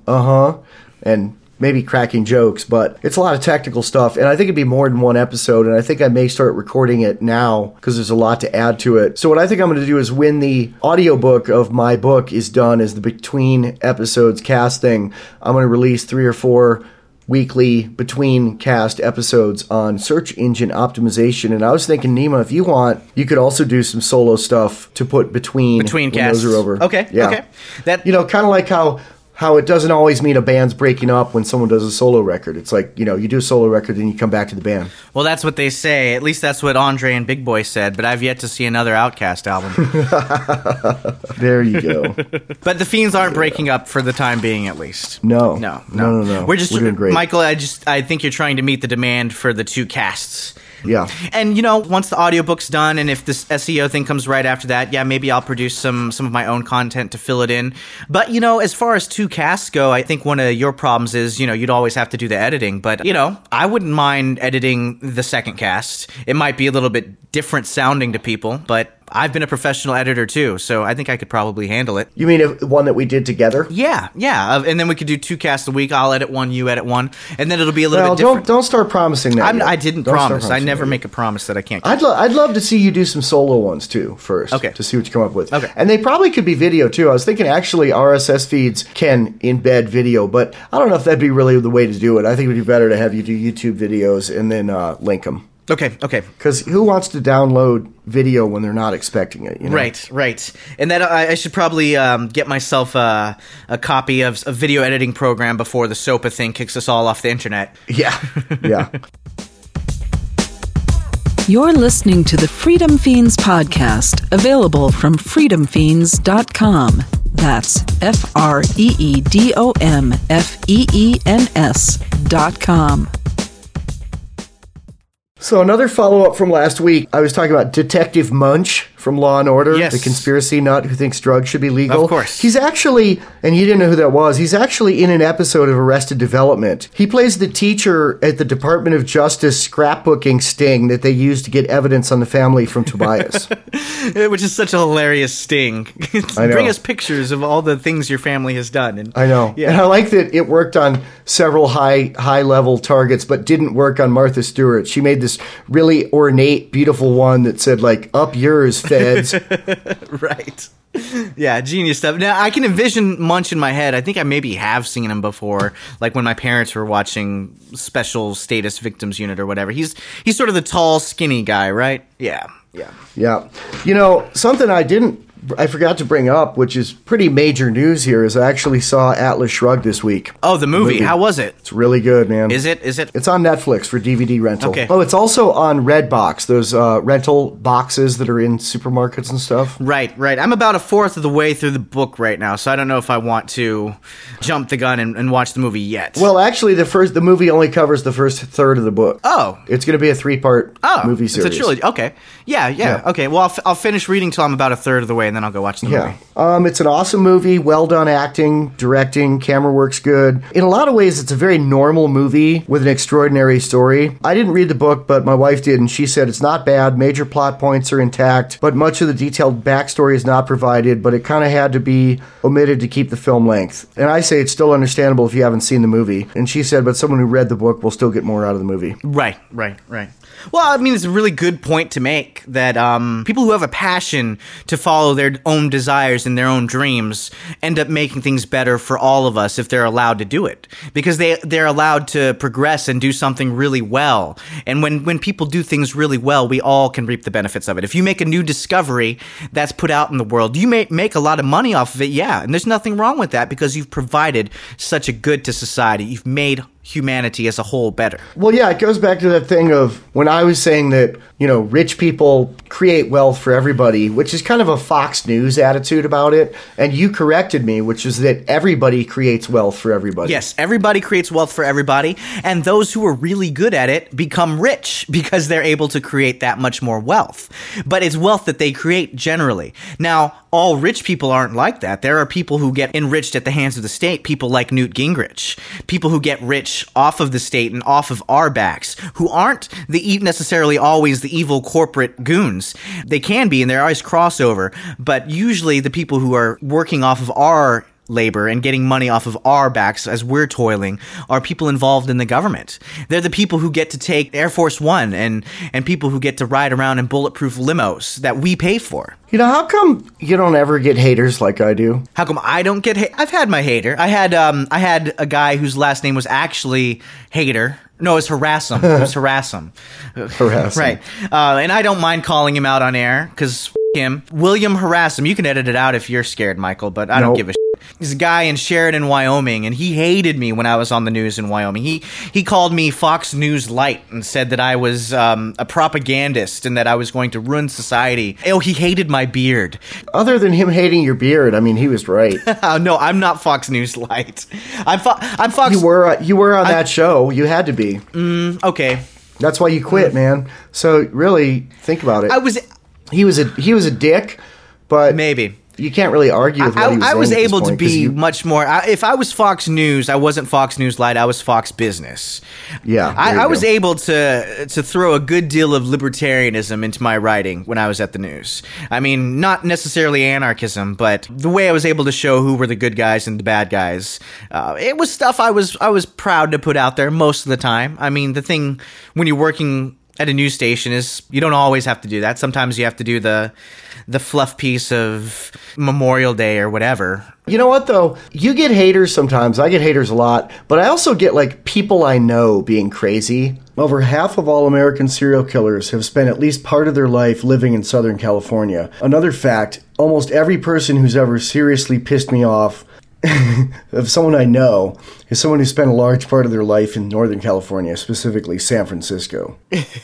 and maybe cracking jokes, but it's a lot of technical stuff, and I think it'd be more than one episode, and I think I may start recording it now because there's a lot to add to it. So what I think I'm going to do is, when the audiobook of my book is done as the between episodes cast thing, I'm going to release 3 or 4 weekly between cast episodes on search engine optimization. And I was thinking, Nima, if you want, you could also do some solo stuff to put between casts. Those are over. Okay. Yeah. Okay. That kind of like how it doesn't always mean a band's breaking up when someone does a solo record. It's like, you do a solo record, then you come back to the band. Well, that's what they say. At least that's what Andre and Big Boy said, but I've yet to see another Outkast album. There you go. But the Fiends aren't breaking up for the time being, at least. No. We're doing great. Michael, I think you're trying to meet the demand for the 2 casts. Yeah. And, once the audiobook's done, and if this SEO thing comes right after that, maybe I'll produce some of my own content to fill it in. But, as far as 2 casts go, I think one of your problems is, you'd always have to do the editing. But, I wouldn't mind editing the second cast. It might be a little bit different sounding to people, but I've been a professional editor too, so I think I could probably handle it. You mean one that we did together? Yeah. And then we could do 2 casts a week. I'll edit one, you edit one, and then it'll be a little bit different. Don't start promising that. I didn't promise. I never make a promise that I can't keep. I'd love to see you do some solo ones too first. Okay. To see what you come up with. Okay. And they probably could be video too. I was thinking actually RSS feeds can embed video, but I don't know if that'd be really the way to do it. I think it would be better to have you do YouTube videos and then link them. Okay. Because who wants to download video when they're not expecting it? Right. And that I should probably get myself a copy of a video editing program before the SOPA thing kicks us all off the internet. Yeah. You're listening to the Freedom Fiends podcast, available from freedomfiends.com. That's freedomfeens.com. So another follow-up from last week, I was talking about Detective Munch from Law and Order, Yes. the conspiracy nut who thinks drugs should be legal. Of course. He's actually, and you didn't know who that was, he's actually in an episode of Arrested Development. He plays the teacher at the Department of Justice scrapbooking sting that they used to get evidence on the family from Tobias. Which is such a hilarious sting. I know. Bring us pictures of all the things your family has done. And I know. Yeah. And I like that it worked on several high-level targets, but didn't work on Martha Stewart. She made this really ornate, beautiful one that said, like, up yours, feds. Right. Yeah, genius stuff. Now, I can envision Munch in my head. I think I maybe have seen him before, like when my parents were watching Special Status Victims Unit or whatever. He's sort of the tall, skinny guy, right? Yeah. Yeah. You know, something I forgot to bring up, which is pretty major news here, is I actually saw Atlas Shrugged this week. Oh, the movie. How was it? It's really good, man. Is it? It's on Netflix for DVD rental. Okay. Oh, it's also on Redbox, those rental boxes that are in supermarkets and stuff. Right. I'm about a fourth of the way through the book right now, so I don't know if I want to jump the gun and watch the movie yet. Well, actually, the movie only covers the first third of the book. Oh. It's going to be a 3-part movie series. It's a trilogy. Okay. Yeah. Okay, well, I'll finish reading till I'm about a third of the way, and then I'll go watch the movie. It's an awesome movie. Well done acting, directing, camera work's good. In a lot of ways, it's a very normal movie with an extraordinary story. I didn't read the book, but my wife did, and she said it's not bad. Major plot points are intact, but much of the detailed backstory is not provided, but it kind of had to be omitted to keep the film length. And I say it's still understandable if you haven't seen the movie. And she said, but someone who read the book will still get more out of the movie. Right. Well, I mean, it's a really good point to make that people who have a passion to follow their own desires and their own dreams end up making things better for all of us if they're allowed to do it. Because they're allowed to progress and do something really well. And when people do things really well, we all can reap the benefits of it. If you make a new discovery that's put out in the world, you may make a lot of money off of it, yeah. And there's nothing wrong with that because you've provided such a good to society. You've made humanity as a whole better. Well, yeah, it goes back to that thing of when I was saying that, rich people create wealth for everybody, which is kind of a Fox News attitude about it. And you corrected me, which is that everybody creates wealth for everybody. Yes, everybody creates wealth for everybody. And those who are really good at it become rich because they're able to create that much more wealth. But it's wealth that they create generally. Now, all rich people aren't like that. There are people who get enriched at the hands of the state, people like Newt Gingrich, people who get rich off of the state and off of our backs, who aren't necessarily always the evil corporate goons. They can be, and there is crossover, but usually the people who are working off of our labor and getting money off of our backs as we're toiling are people involved in the government. They're the people who get to take Air Force One and people who get to ride around in bulletproof limos that we pay for. How come you don't ever get haters like I do? How come I don't get I've had my hater. I had a guy whose last name was actually Hater. No, it's Harassum. It was Harassum. Harassum. Right. And I don't mind calling him out on air because him. William Harassum. You can edit it out if you're scared, Michael, but I don't give a shit. He's a guy in Sheridan, Wyoming, and he hated me when I was on the news in Wyoming. He called me Fox News Light and said that I was a propagandist and that I was going to ruin society. Oh, he hated my beard. Other than him hating your beard, I mean, he was right. No, I'm not Fox News Light. I'm Fox. You were on that show. You had to be. Okay. That's why you quit, man. So really, think about it. He was a dick, but maybe. You can't really argue with what he was saying. I was able to be much more. If I was Fox News, I wasn't Fox News Light. I was Fox Business. Yeah, I was able to throw a good deal of libertarianism into my writing when I was at the news. I mean, not necessarily anarchism, but the way I was able to show who were the good guys and the bad guys. It was stuff I was proud to put out there most of the time. I mean, the thing when you're working at a news station is you don't always have to do that. Sometimes you have to do the fluff piece of Memorial Day or whatever. You know what, though? You get haters sometimes. I get haters a lot. But I also get, people I know being crazy. Over half of all American serial killers have spent at least part of their life living in Southern California. Another fact, almost every person who's ever seriously pissed me off of someone I know is someone who spent a large part of their life in Northern California, specifically San Francisco.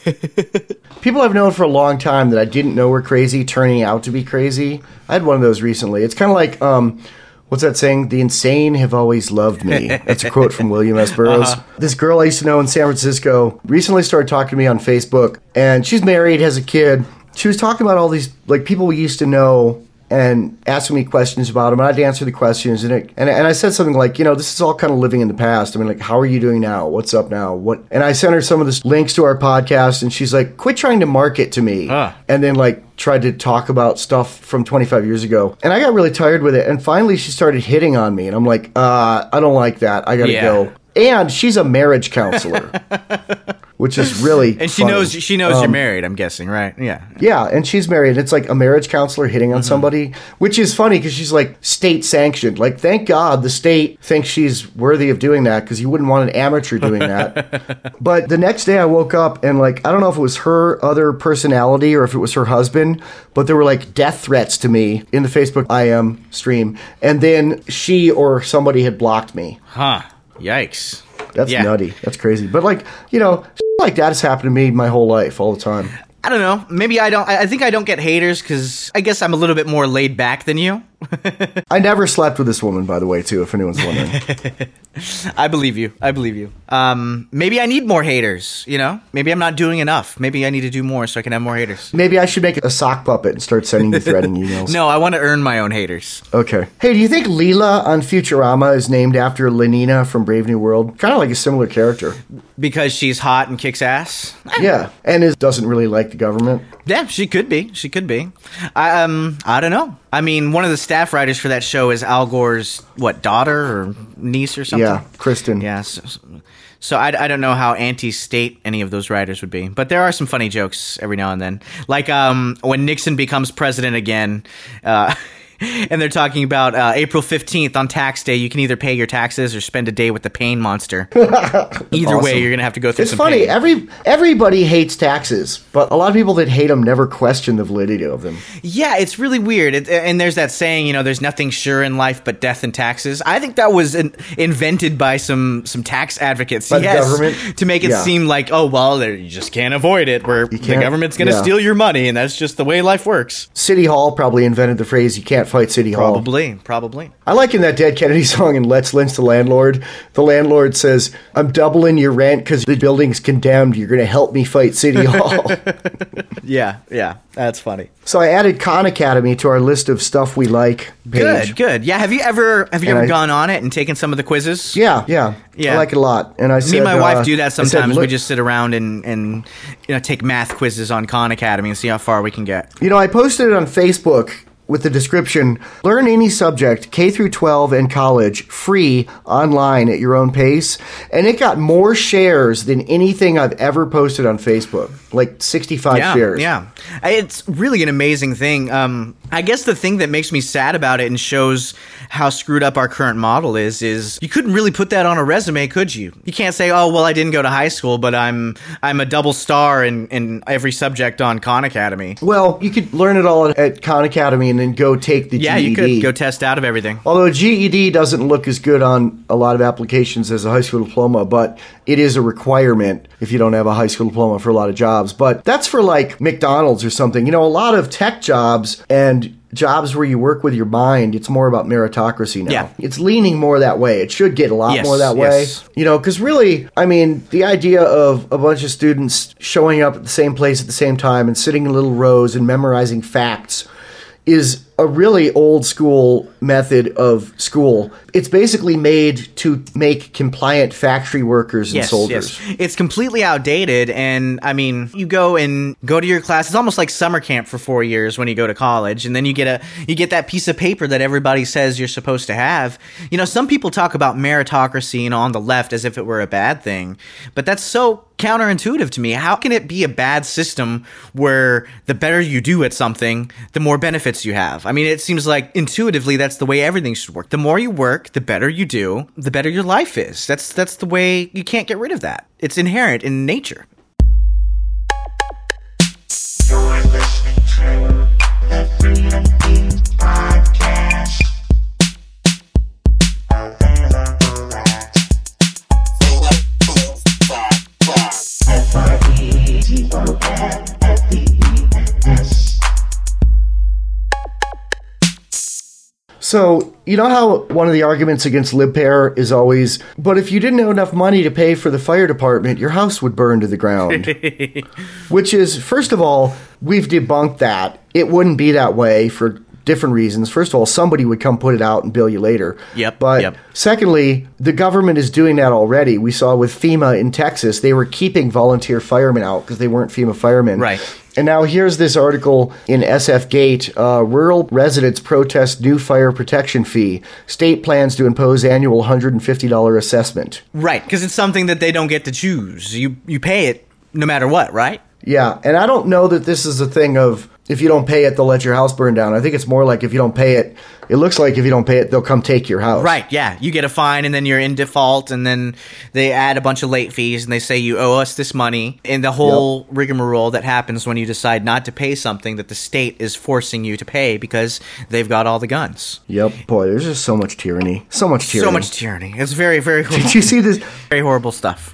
People I've known for a long time that I didn't know were crazy, turning out to be crazy. I had one of those recently. It's kind of like, what's that saying? The insane have always loved me. That's a quote from William S. Burroughs. This girl I used to know in San Francisco recently started talking to me on Facebook, and she's married, has a kid, she was talking about all these like people we used to know and asking me questions about them, and I'd answer the questions, and I said something like, this is all kind of living in the past. I mean, like, how are you doing now? What's up now? And I sent her some of the links to our podcast, and she's like, quit trying to market to me, and then like tried to talk about stuff from 25 years ago, and I got really tired with it, and finally she started hitting on me, and I'm like, I don't like that. I gotta go. And she's a marriage counselor, which is really and she funny. knows you're married, I'm guessing, right? Yeah, and she's married. It's like a marriage counselor hitting on somebody, which is funny because she's like state sanctioned. Like, thank God the state thinks she's worthy of doing that, because you wouldn't want an amateur doing that. But the next day I woke up and like, I don't know if it was her other personality or if it was her husband, but there were like death threats to me in the Facebook IM stream, and then she or somebody had blocked me. Yikes. That's nutty. That's crazy. But like, like that has happened to me my whole life, all the time. I don't know. Maybe I don't. I think I don't get haters because I guess I'm a little bit more laid back than you. I never slept with this woman, by the way, too, if anyone's wondering. I believe you. Maybe I need more haters, Maybe I'm not doing enough. Maybe I need to do more so I can have more haters. Maybe I should make a sock puppet and start sending you threatening emails. No, I want to earn my own haters. Okay. Hey, do you think Leela on Futurama is named after Lenina from Brave New World? Kind of like a similar character. Because she's hot and kicks ass? Yeah, and doesn't really like the government. Yeah, she could be. I don't know. I mean, one of the staff writers for that show is Al Gore's, daughter or niece or something? Yeah, Kristen. Yeah, so I don't know how anti-state any of those writers would be. But there are some funny jokes every now and then. Like when Nixon becomes president again, and they're talking about April 15th on tax day, you can either pay your taxes or spend a day with the pain monster. Either way, you're going to have to go through some pain. It's funny. Everybody hates taxes, but a lot of people that hate them never question the validity of them. Yeah, it's really weird. And there's that saying, there's nothing sure in life but death and taxes. I think that was invented by some tax advocates. By the government? To make it seem like, you just can't avoid it, where the government's going to steal your money, and that's just the way life works. City Hall probably invented the phrase, you can't fight City Hall. Probably. I like in that Dead Kennedy song in Let's Lynch the Landlord, the landlord says, I'm doubling your rent because the building's condemned. You're going to help me fight City Hall. Yeah, that's funny. So I added Khan Academy to our list of stuff we like page. Good. Yeah, have you ever gone on it and taken some of the quizzes? Yeah. I like it a lot. And I said, me and my wife do that sometimes. We just sit around and take math quizzes on Khan Academy and see how far we can get. I posted it on Facebook with the description, learn any subject, K through 12 and college, free, online at your own pace. And it got more shares than anything I've ever posted on Facebook. Like 65 shares. Yeah. It's really an amazing thing. I guess the thing that makes me sad about it and shows how screwed up our current model is you couldn't really put that on a resume, could you? You can't say, I didn't go to high school, but I'm a double star in every subject on Khan Academy. Well, you could learn it all at Khan Academy and then go take the GED. Yeah, you could go test out of everything. Although a GED doesn't look as good on a lot of applications as a high school diploma, but it is a requirement if you don't have a high school diploma for a lot of jobs. But that's for like McDonald's or something. A lot of tech jobs and jobs where you work with your mind, it's more about meritocracy now. Yeah. It's leaning more that way. It should get a lot more that way. Because really, the idea of a bunch of students showing up at the same place at the same time and sitting in little rows and memorizing facts is a really old school method of school. It's basically made to make compliant factory workers and soldiers. Yes. It's completely outdated. And you go to your class. It's almost like summer camp for 4 years when you go to college. And then you get that piece of paper that everybody says you're supposed to have. Some people talk about meritocracy, on the left as if it were a bad thing. But that's so counterintuitive to me. How can it be a bad system where the better you do at something, the more benefits you have? It seems like intuitively that's the way everything should work. The more you work, the better you do, the better your life is. That's the way. You can't get rid of that. It's inherent in nature. You're listening to the Freedom Feens Podcast. Available at So, you know how one of the arguments against LibPair is always, but if you didn't have enough money to pay for the fire department, your house would burn to the ground. Which is, first of all, we've debunked that. It wouldn't be that way for different reasons. First of all, somebody would come put it out and bill you later. But secondly, the government is doing that already. We saw with FEMA in Texas, they were keeping volunteer firemen out because they weren't FEMA firemen. Right. And now here's this article in SF Gate. Rural residents protest new fire protection fee. State plans to impose annual $150 assessment. Right, because it's something that they don't get to choose. You pay it no matter what, right? Yeah, and I don't know that this is a thing of if you don't pay it, they'll let your house burn down. I think it's more like if you don't pay it, it looks like if you don't pay it, they'll come take your house. Right, yeah. You get a fine, and then you're in default, and then they add a bunch of late fees, and they say you owe us this money. And the whole rigmarole that happens when you decide not to pay something that the state is forcing you to pay because they've got all the guns. Yep. Boy, there's just so much tyranny. So much tyranny. So much tyranny. It's very, very horrible. Did you see this? Very horrible stuff.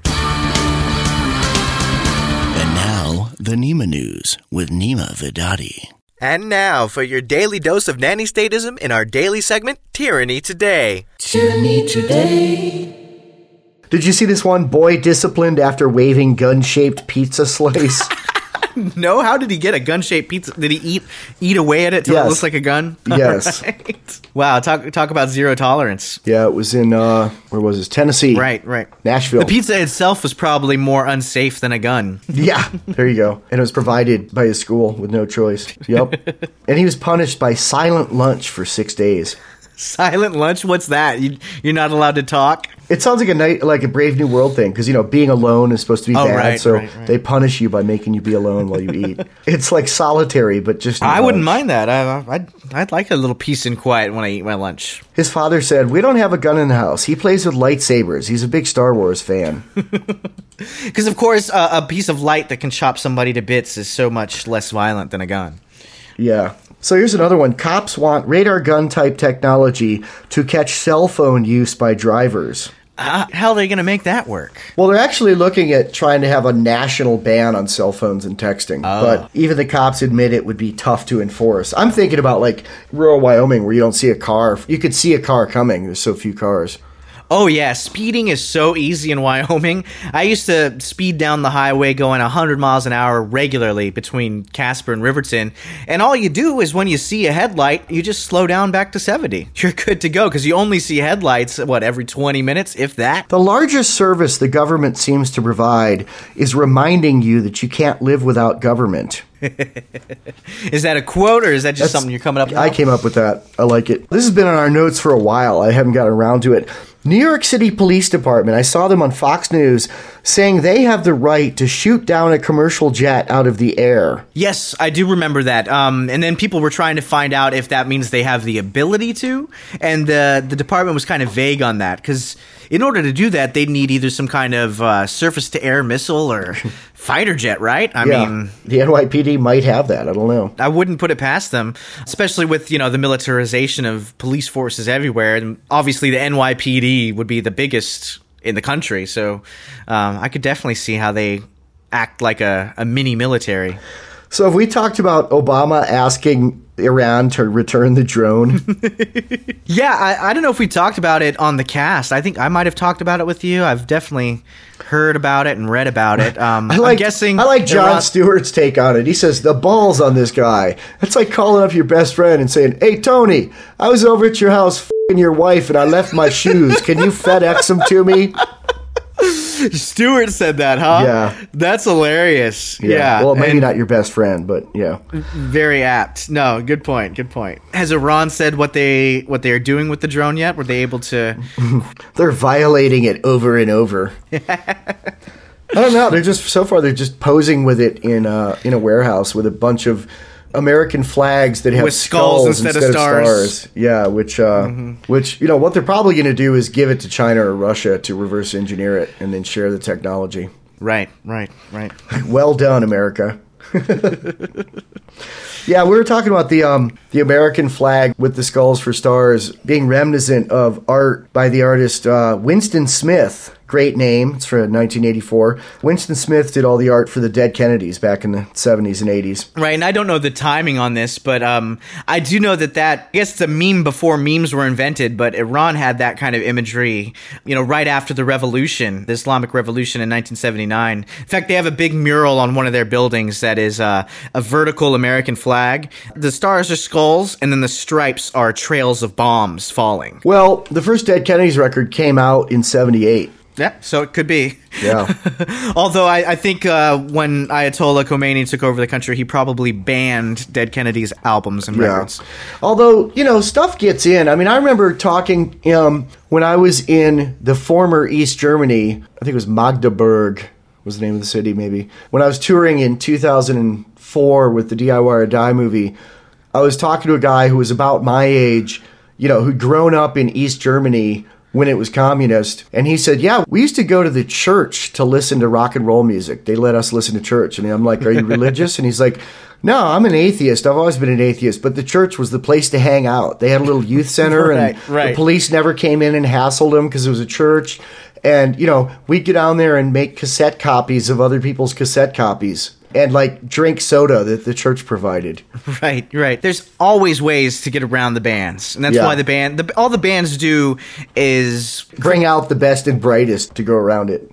And now, the Nima News with Nima Vidadi. And now for your daily dose of nanny statism in our daily segment, Tyranny Today. Tyranny Today. Did you see this one? Boy disciplined after waving gun-shaped pizza slice. No? How did he get a gun-shaped pizza? Did he eat away at it till it looks like a gun? Yes. Right. Wow, talk about zero tolerance. Yeah, it was in, where was this? Tennessee. Right. Nashville. The pizza itself was probably more unsafe than a gun. Yeah, there you go. And it was provided by his school with no choice. Yep. And he was punished by silent lunch for 6 days. Silent lunch? What's that? You're not allowed to talk? It sounds like a Brave New World thing, because, being alone is supposed to be bad, so they punish you by making you be alone while you eat. It's like solitary, but just... I wouldn't mind that. I'd like a little peace and quiet when I eat my lunch. His father said, "We don't have a gun in the house. He plays with lightsabers. He's a big Star Wars fan." Because, of course, a piece of light that can chop somebody to bits is so much less violent than a gun. Yeah. So here's another one. Cops want radar gun type technology to catch cell phone use by drivers. How are they going to make that work? Well, they're actually looking at trying to have a national ban on cell phones and texting. But even the cops admit it would be tough to enforce. I'm thinking about like rural Wyoming where you don't see a car. You could see a car coming. There's so few cars. Oh, yeah. Speeding is so easy in Wyoming. I used to speed down the highway going 100 miles an hour regularly between Casper and Riverton. And all you do is when you see a headlight, you just slow down back to 70. You're good to go because you only see headlights, every 20 minutes, if that? The largest service the government seems to provide is reminding you that you can't live without government. Is that a quote or is that just something you're coming up with? I came up with that. I like it. This has been on our notes for a while. I haven't gotten around to it. New York City Police Department, I saw them on Fox News saying they have the right to shoot down a commercial jet out of the air. Yes, I do remember that. And then people were trying to find out if that means they have the ability to. And the department was kind of vague on that because in order to do that, they'd need either some kind of surface-to-air missile or fighter jet, right? I mean, the NYPD might have that. I don't know. I wouldn't put it past them, especially with, the militarization of police forces everywhere. And obviously, the NYPD would be the biggest in the country. So I could definitely see how they act like a mini military. So have we talked about Obama asking Iran to return the drone? Yeah, I don't know if we talked about it on the cast. I think I might have talked about it with you. I've definitely heard about it and read about it. I'm guessing... I like Jon Stewart's take on it. He says, the balls on this guy. That's like calling up your best friend and saying, "Hey, Tony, I was over at your house f***ing your wife and I left my shoes. Can you FedEx them to me?" Stewart said that, huh? Yeah. That's hilarious. Yeah. Well, maybe not your best friend, but yeah. Very apt. No, good point. Has Iran said what they're doing with the drone yet? Were they able to... They're violating it over and over. I don't know. They're just posing with it in a warehouse with a bunch of American flags that have with skulls instead of stars. Yeah, which what they're probably going to do is give it to China or Russia to reverse engineer it and then share the technology. Right. Well done, America. Yeah, we were talking about the American flag with the skulls for stars being reminiscent of art by the artist Winston Smith. Great name. It's from 1984. Winston Smith did all the art for the dead Kennedys back in the 70s and 80s. Right, and I don't know the timing on this, but I do know that I guess it's a meme before memes were invented, but Iran had that kind of imagery, right after the revolution, the Islamic Revolution in 1979. In fact, they have a big mural on one of their buildings that is a vertical American flag. The stars are skulls, and then the stripes are trails of bombs falling. Well, the first Dead Kennedys record came out in 78. Yeah, so it could be. Yeah. Although I think when Ayatollah Khomeini took over the country, he probably banned Dead Kennedys albums and records. Although, stuff gets in. I mean, I remember talking when I was in the former East Germany, I think it was Magdeburg was the name of the city maybe. When I was touring in 2004 with the DIY or Die movie, I was talking to a guy who was about my age, who'd grown up in East Germany when it was communist. And he said, yeah, we used to go to the church to listen to rock and roll music. They let us listen to church. And I'm like, are you religious? And he's like, no, I'm an atheist. I've always been an atheist. But the church was the place to hang out. They had a little youth center, and the police never came in and hassled them because it was a church. And, we'd get down there and make cassette copies of other people's cassette copies. And, drink soda that the church provided. Right. There's always ways to get around the bans. And that's why all the bands do is bring out the best and brightest to go around it.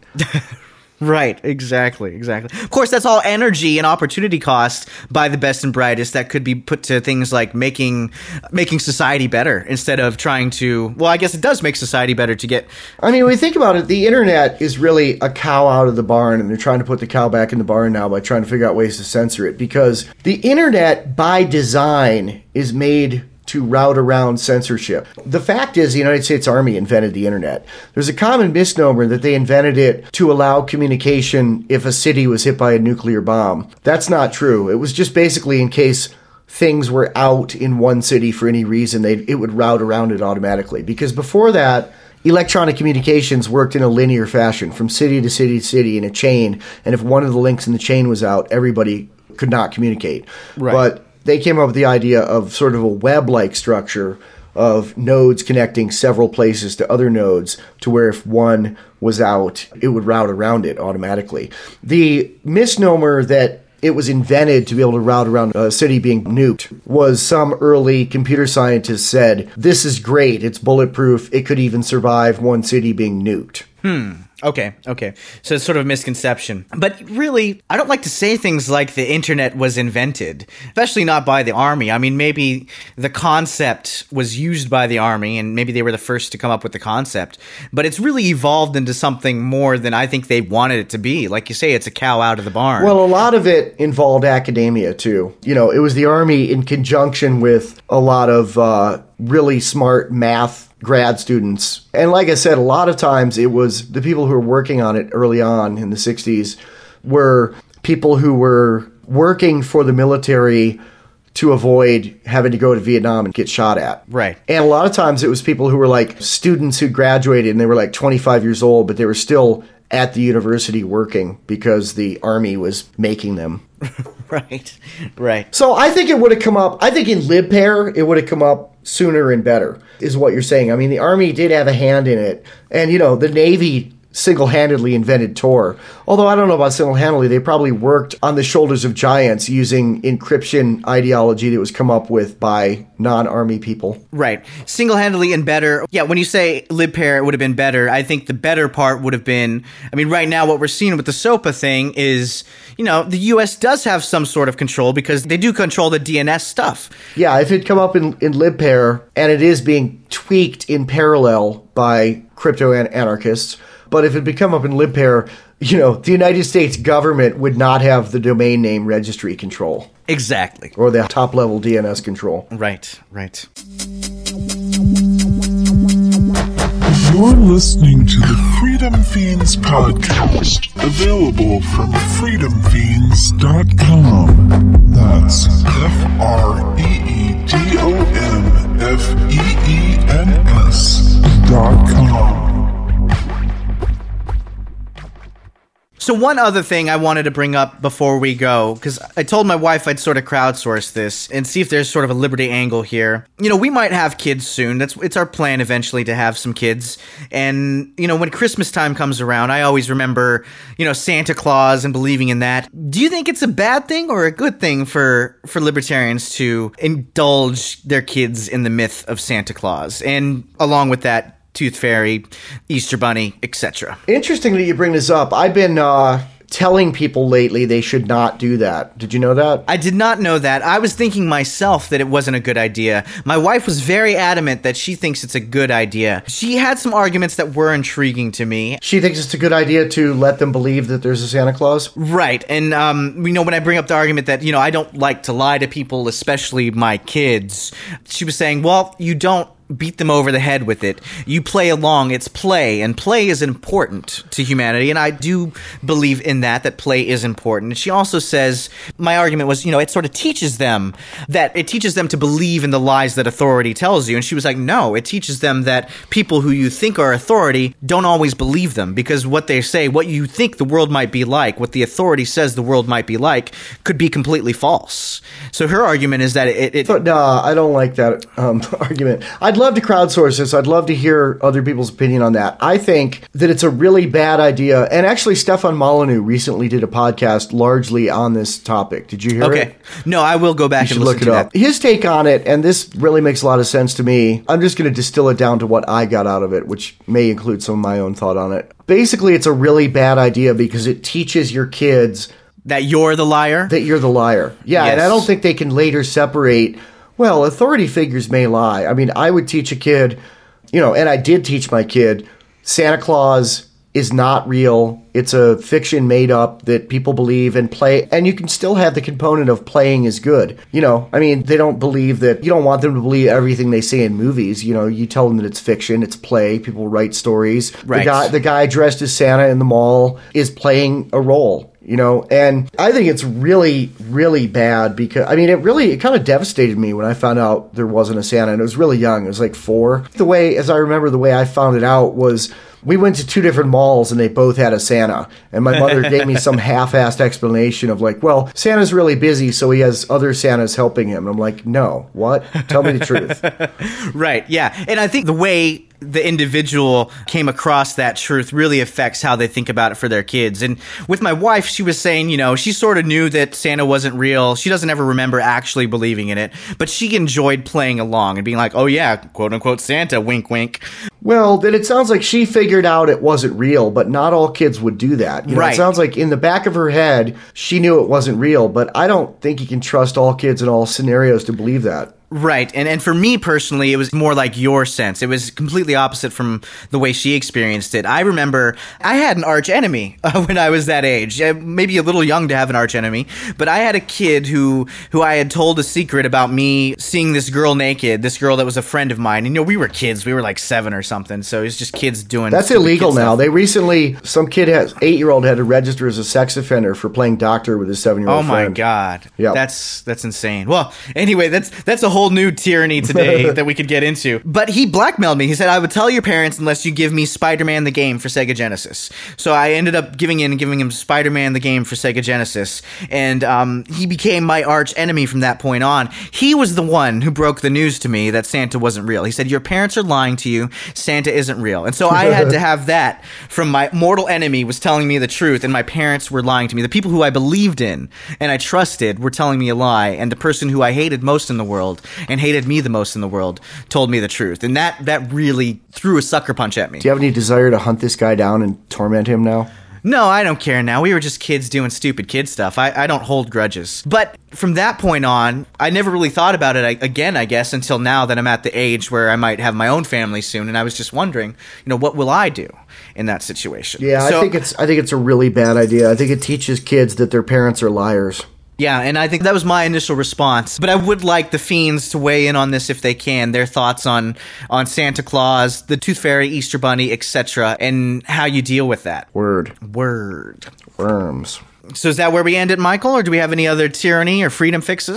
Right, exactly. Of course, that's all energy and opportunity cost by the best and brightest that could be put to things like making society better instead of trying to, well, I guess it does make society better to get... I mean, when you think about it, the internet is really a cow out of the barn, and they're trying to put the cow back in the barn now by trying to figure out ways to censor it, because the internet, by design, is made to route around censorship. The fact is, the United States Army invented the internet. There's a common misnomer that they invented it to allow communication if a city was hit by a nuclear bomb. That's not true. It was just basically in case things were out in one city for any reason, it would route around it automatically. Because before that, electronic communications worked in a linear fashion, from city to city to city in a chain, and if one of the links in the chain was out, everybody could not communicate. Right. But they came up with the idea of sort of a web-like structure of nodes connecting several places to other nodes, to where if one was out, it would route around it automatically. The misnomer that it was invented to be able to route around a city being nuked was some early computer scientist said, this is great, it's bulletproof, it could even survive one city being nuked. Okay. So it's sort of a misconception. But really, I don't like to say things like the internet was invented, especially not by the Army. I mean, maybe the concept was used by the Army, and maybe they were the first to come up with the concept. But it's really evolved into something more than I think they wanted it to be. Like you say, it's a cow out of the barn. Well, a lot of it involved academia, too. It was the Army in conjunction with a lot of really smart math grad students. And like I said, a lot of times it was the people who were working on it early on in the 60s were people who were working for the military to avoid having to go to Vietnam and get shot at. Right. And a lot of times it was people who were like students who graduated and they were like 25 years old, but they were still at the university working because the Army was making them. Right. So I think it would have come up, I think in LibPair, it would have come up sooner and better, is what you're saying. I mean, the Army did have a hand in it. And, the Navy single-handedly invented Tor. Although I don't know about single-handedly, they probably worked on the shoulders of giants using encryption ideology that was come up with by non-Army people. Right. Single-handedly and better. Yeah, when you say LibPair, it would have been better. I think the better part would have been, I mean, right now what we're seeing with the SOPA thing is, the U.S. does have some sort of control because they do control the DNS stuff. Yeah, if it come up in LibPair, and it is being tweaked in parallel by crypto-anarchists, but if it had come up in LibPair, the United States government would not have the domain name registry control. Exactly. Or the top-level DNS control. Right. You're listening to the Freedom Fiends podcast, available from freedomfiends.com. That's FREEDOMFEENS.com. So one other thing I wanted to bring up before we go, because I told my wife I'd sort of crowdsource this and see if there's sort of a liberty angle here. You know, we might have kids soon. It's our plan eventually to have some kids. And, you know, when Christmas time comes around, I always remember, you know, Santa Claus and believing in that. Do you think it's a bad thing or a good thing for libertarians to indulge their kids in the myth of Santa Claus? And along with that, Tooth Fairy, Easter Bunny, etc. Interesting that you bring this up. I've been telling people lately they should not do that. Did you know that? I did not know that. I was thinking myself that it wasn't a good idea. My wife was very adamant that she thinks it's a good idea. She had some arguments that were intriguing to me. She thinks it's a good idea to let them believe that there's a Santa Claus? Right. And, you know, when I bring up the argument that, you know, I don't like to lie to people, especially my kids, she was saying, well, you don't beat them over the head with it. You play along. It's play, and play is important to humanity, and I do believe in that play is important. And she also says, my argument was, you know, it sort of teaches them to believe in the lies that authority tells you. And she was like, no, it teaches them that people who you think are authority don't always believe them, because what they say, what you think the world might be like, what the authority says the world might be like, could be completely false. So her argument is that No, I don't like that argument. I'd love to crowdsource this. I'd love to hear other people's opinion on that. I think that it's a really bad idea. And actually, Stefan Molyneux recently did a podcast largely on this topic. Did you hear it? No, I will go back and listen to that. His take on it, and this really makes a lot of sense to me. I'm just going to distill it down to what I got out of it, which may include some of my own thought on it. Basically, it's a really bad idea because it teaches your kids that you're the liar? That you're the liar. Yeah, yes. And I don't think they can later separate, well, authority figures may lie. I mean, I would teach a kid, you know, and I did teach my kid, Santa Claus is not real. It's a fiction made up that people believe and play. And you can still have the component of playing is good. You know, I mean, they don't believe that, you don't want them to believe everything they say in movies. You know, you tell them that it's fiction, it's play. People write stories. Right. The guy dressed as Santa in the mall is playing a role. You know, and I think it's really, really bad because, I mean, it kind of devastated me when I found out there wasn't a Santa, and it was really young. It was like 4. As I remember, the way I found it out was we went to 2 different malls and they both had a Santa. And my mother gave me some half-assed explanation of like, well, Santa's really busy, so he has other Santas helping him. And I'm like, no, what? Tell me the truth. Right, yeah. And I think the way the individual came across that truth really affects how they think about it for their kids. And with my wife, she was saying, you know, she sort of knew that Santa wasn't real. She doesn't ever remember actually believing in it, but she enjoyed playing along and being like, oh yeah, quote unquote Santa, wink, wink. Well, then it sounds like she figured out it wasn't real, but not all kids would do that. You know, right. It sounds like in the back of her head, she knew it wasn't real, but I don't think you can trust all kids in all scenarios to believe that. Right. And for me personally, it was more like your sense. It was completely opposite from the way she experienced it. I remember I had an arch enemy when I was that age. Maybe a little young to have an arch enemy, but I had a kid who I had told a secret about me seeing this girl naked, this girl that was a friend of mine. And, you know, we were kids. We were like 7 or something. So it was just kids doing That's illegal now. They recently, some kid, 8-year-old had to register as a sex offender for playing doctor with his 7-year-old friend. Oh my God. Yeah. That's insane. Well, anyway, that's a whole new tyranny today that we could get into. But he blackmailed me. He said, I would tell your parents unless you give me Spider-Man the game for Sega Genesis. So I ended up giving him Spider-Man the game for Sega Genesis. And he became my arch enemy from that point on. He was the one who broke the news to me that Santa wasn't real. He said, your parents are lying to you. Santa isn't real. And so I had to have that from my mortal enemy was telling me the truth, and my parents were lying to me. The people who I believed in and I trusted were telling me a lie, and the person who I hated most in the world and hated me the most in the world told me the truth. And that really threw a sucker punch at me. Do you have any desire to hunt this guy down and torment him now? No, I don't care now. We were just kids doing stupid kid stuff. I don't hold grudges. But from that point on, I never really thought about it again, I guess, until now that I'm at the age where I might have my own family soon. And I was just wondering, you know, what will I do in that situation? Yeah, I think it's a really bad idea. I think it teaches kids that their parents are liars. Yeah, and I think that was my initial response. But I would like the Fiends to weigh in on this if they can, their thoughts on Santa Claus, the Tooth Fairy, Easter Bunny, etc., and how you deal with that. Word. Worms. So is that where we end it, Michael, or do we have any other tyranny or freedom fixes?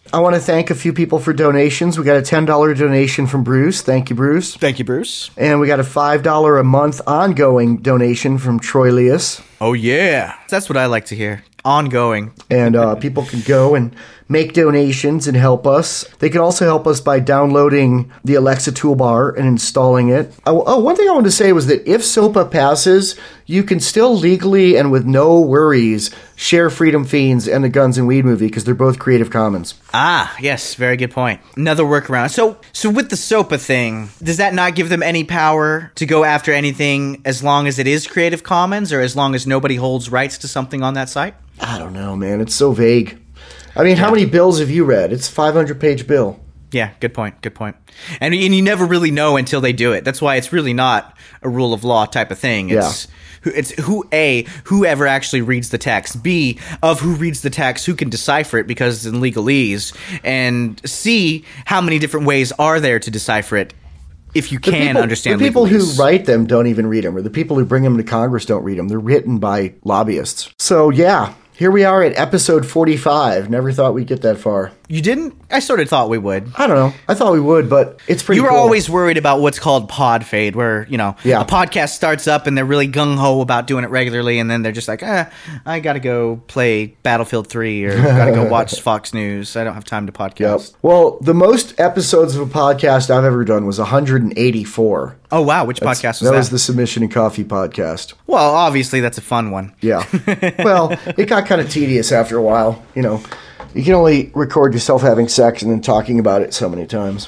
I want to thank a few people for donations. We got a $10 donation from Bruce. Thank you, Bruce. Thank you, Bruce. And we got a $5 a month ongoing donation from Troilius. Oh, yeah. That's what I like to hear. Ongoing. And people can go and make donations and help us. They can also help us by downloading the Alexa toolbar and installing it. One thing I wanted to say was that if SOPA passes, you can still legally and with no worries share Freedom Fiends and the Guns and Weed movie because they're both Creative Commons. Ah, yes, very good point. Another workaround. So with the SOPA thing, does that not give them any power to go after anything as long as it is Creative Commons or as long as nobody holds rights to something on that site? I don't know, man. It's so vague. I mean, how many bills have you read? It's a 500-page bill. Yeah, good point. And you never really know until they do it. That's why it's really not a rule of law type of thing. It's whoever actually reads the text, B, of who reads the text, who can decipher it because it's in legalese, and C, how many different ways are there to decipher it if you can understand legalese. The people who write them don't even read them, or the people who bring them to Congress don't read them. They're written by lobbyists. So, yeah. Here we are at episode 45. Never thought we'd get that far. You didn't? I sort of thought we would. I don't know. I thought we would, but it's pretty cool. You were always worried about what's called pod fade, where, a podcast starts up and they're really gung-ho about doing it regularly, and then they're just like, I gotta go play Battlefield 3, or gotta go watch Fox News. I don't have time to podcast. Yep. Well, the most episodes of a podcast I've ever done was 184. Oh, wow. Which podcast was that? That was the Submission and Coffee podcast. Well, obviously, that's a fun one. Yeah. Well, it got kind of tedious after a while. You can only record yourself having sex and then talking about it so many times.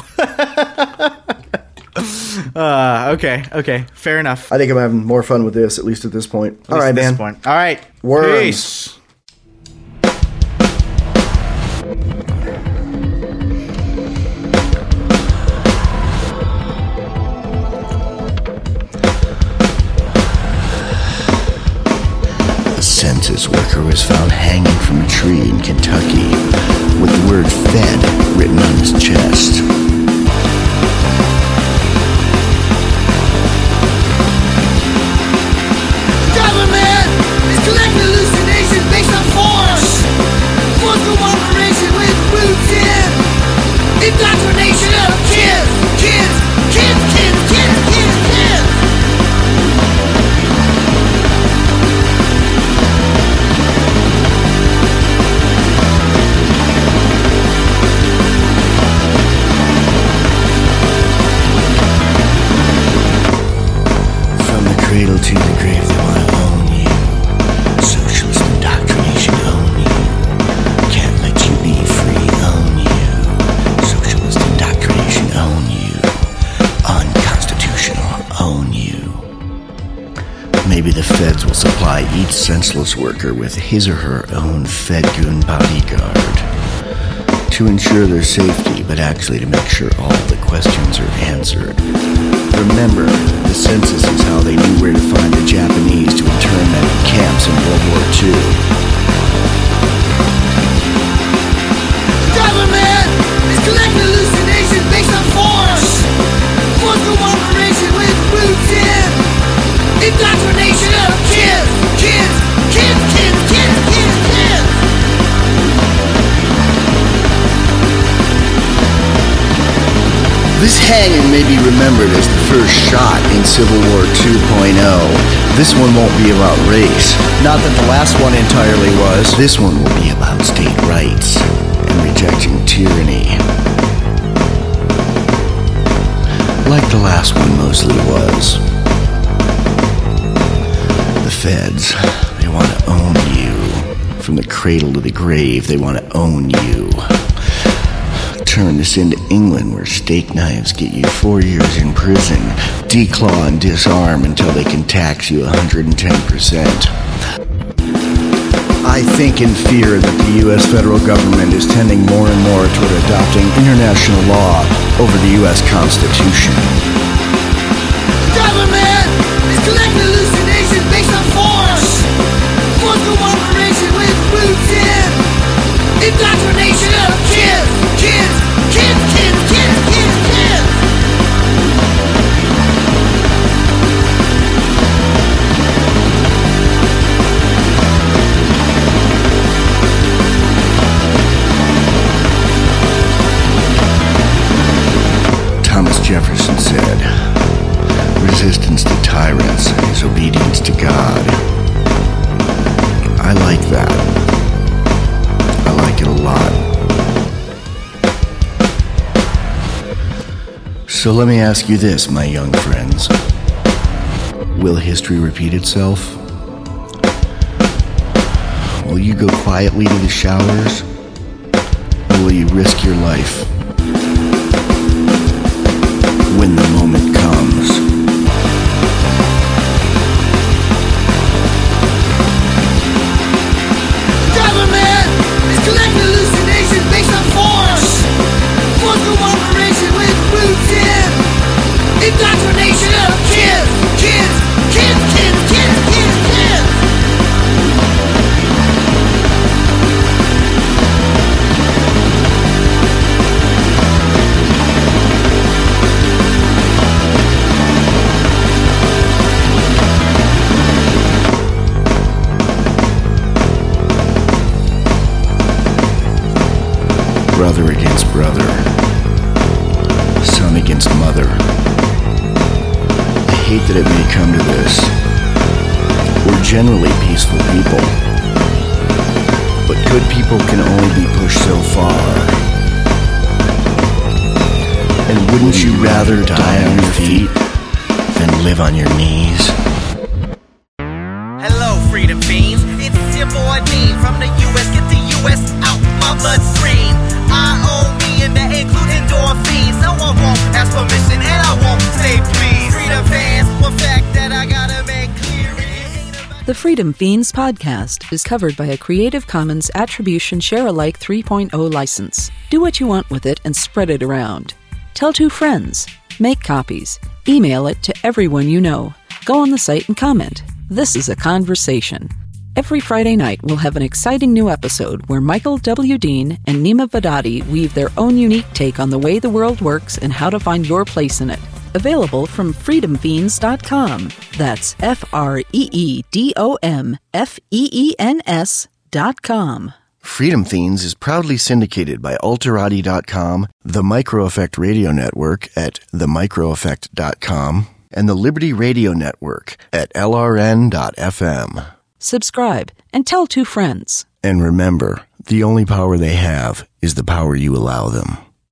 Okay. Fair enough. I think I'm having more fun with this, at least at this point. All right, man. All right. Worms. Peace. Census worker was found hanging from a tree in Kentucky with the word "Fed" written on his chest. Government is collecting hallucinations based on force. Forced cooperation with roots in indoctrination of kids. Cradle to the grave, they want to own you. Socialist indoctrination, own you. Can't let you be free, own you. Socialist indoctrination, own you. Unconstitutional, own you. Maybe the feds will supply each senseless worker with his or her own Fed-goon bodyguard to ensure their safety, but actually to make sure all the questions are answered. Remember, the census is how they knew where to find the Japanese to intern them in camps in World War II. Government is collecting hallucinations based on force. Forced cooperation with roots in indoctrination of kids. This hanging may be remembered as the first shot in Civil War 2.0. This one won't be about race. Not that the last one entirely was. This one will be about state rights and rejecting tyranny. Like the last one mostly was. The feds, they want to own you. From the cradle to the grave, they want to own you. Turn this into England, where steak knives get you 4 years in prison. Declaw and disarm until they can tax you 110%. I think and fear that the U.S. federal government is tending more and more toward adopting international law over the U.S. Constitution. Government is collecting hallucinations based on force. Forced cooperation with roots in indoctrination of kids. So let me ask you this, my young friends. Will history repeat itself? Will you go quietly to the showers? Or will you risk your life when the moment comes? Government is collecting hallucinations based on force. Forced cooperation with roots in indoctrination of kids. Brother against brother, son against mother. I hate that it may come to this. We're generally peaceful people, but good people can only be pushed so far. And wouldn't you rather die on your feet than live on your knees? Hello, Freedom Fiends. It's your boy Dean from the U.S. Get the U.S. out my bloodstream. I-O-me and that include endorphins. No one won't ask permission and I won't say please. Freedom fans, one fact that I gotta make clear. The Freedom Fiends podcast is covered by a Creative Commons Attribution Share-alike 3.0 license. Do what you want with it and spread it around. Tell 2 friends. Make copies. Email it to everyone you know. Go on the site and comment. This is a conversation. Every Friday night, we'll have an exciting new episode where Michael W. Dean and Nima Vadadi weave their own unique take on the way the world works and how to find your place in it. Available from freedomfiends.com. That's FreedomFeens.com. Freedom Fiends is proudly syndicated by Alterati.com, the Micro Effect Radio Network at themicroeffect.com, and the Liberty Radio Network at LRN.FM. Subscribe and tell 2 friends. And remember, the only power they have is the power you allow them.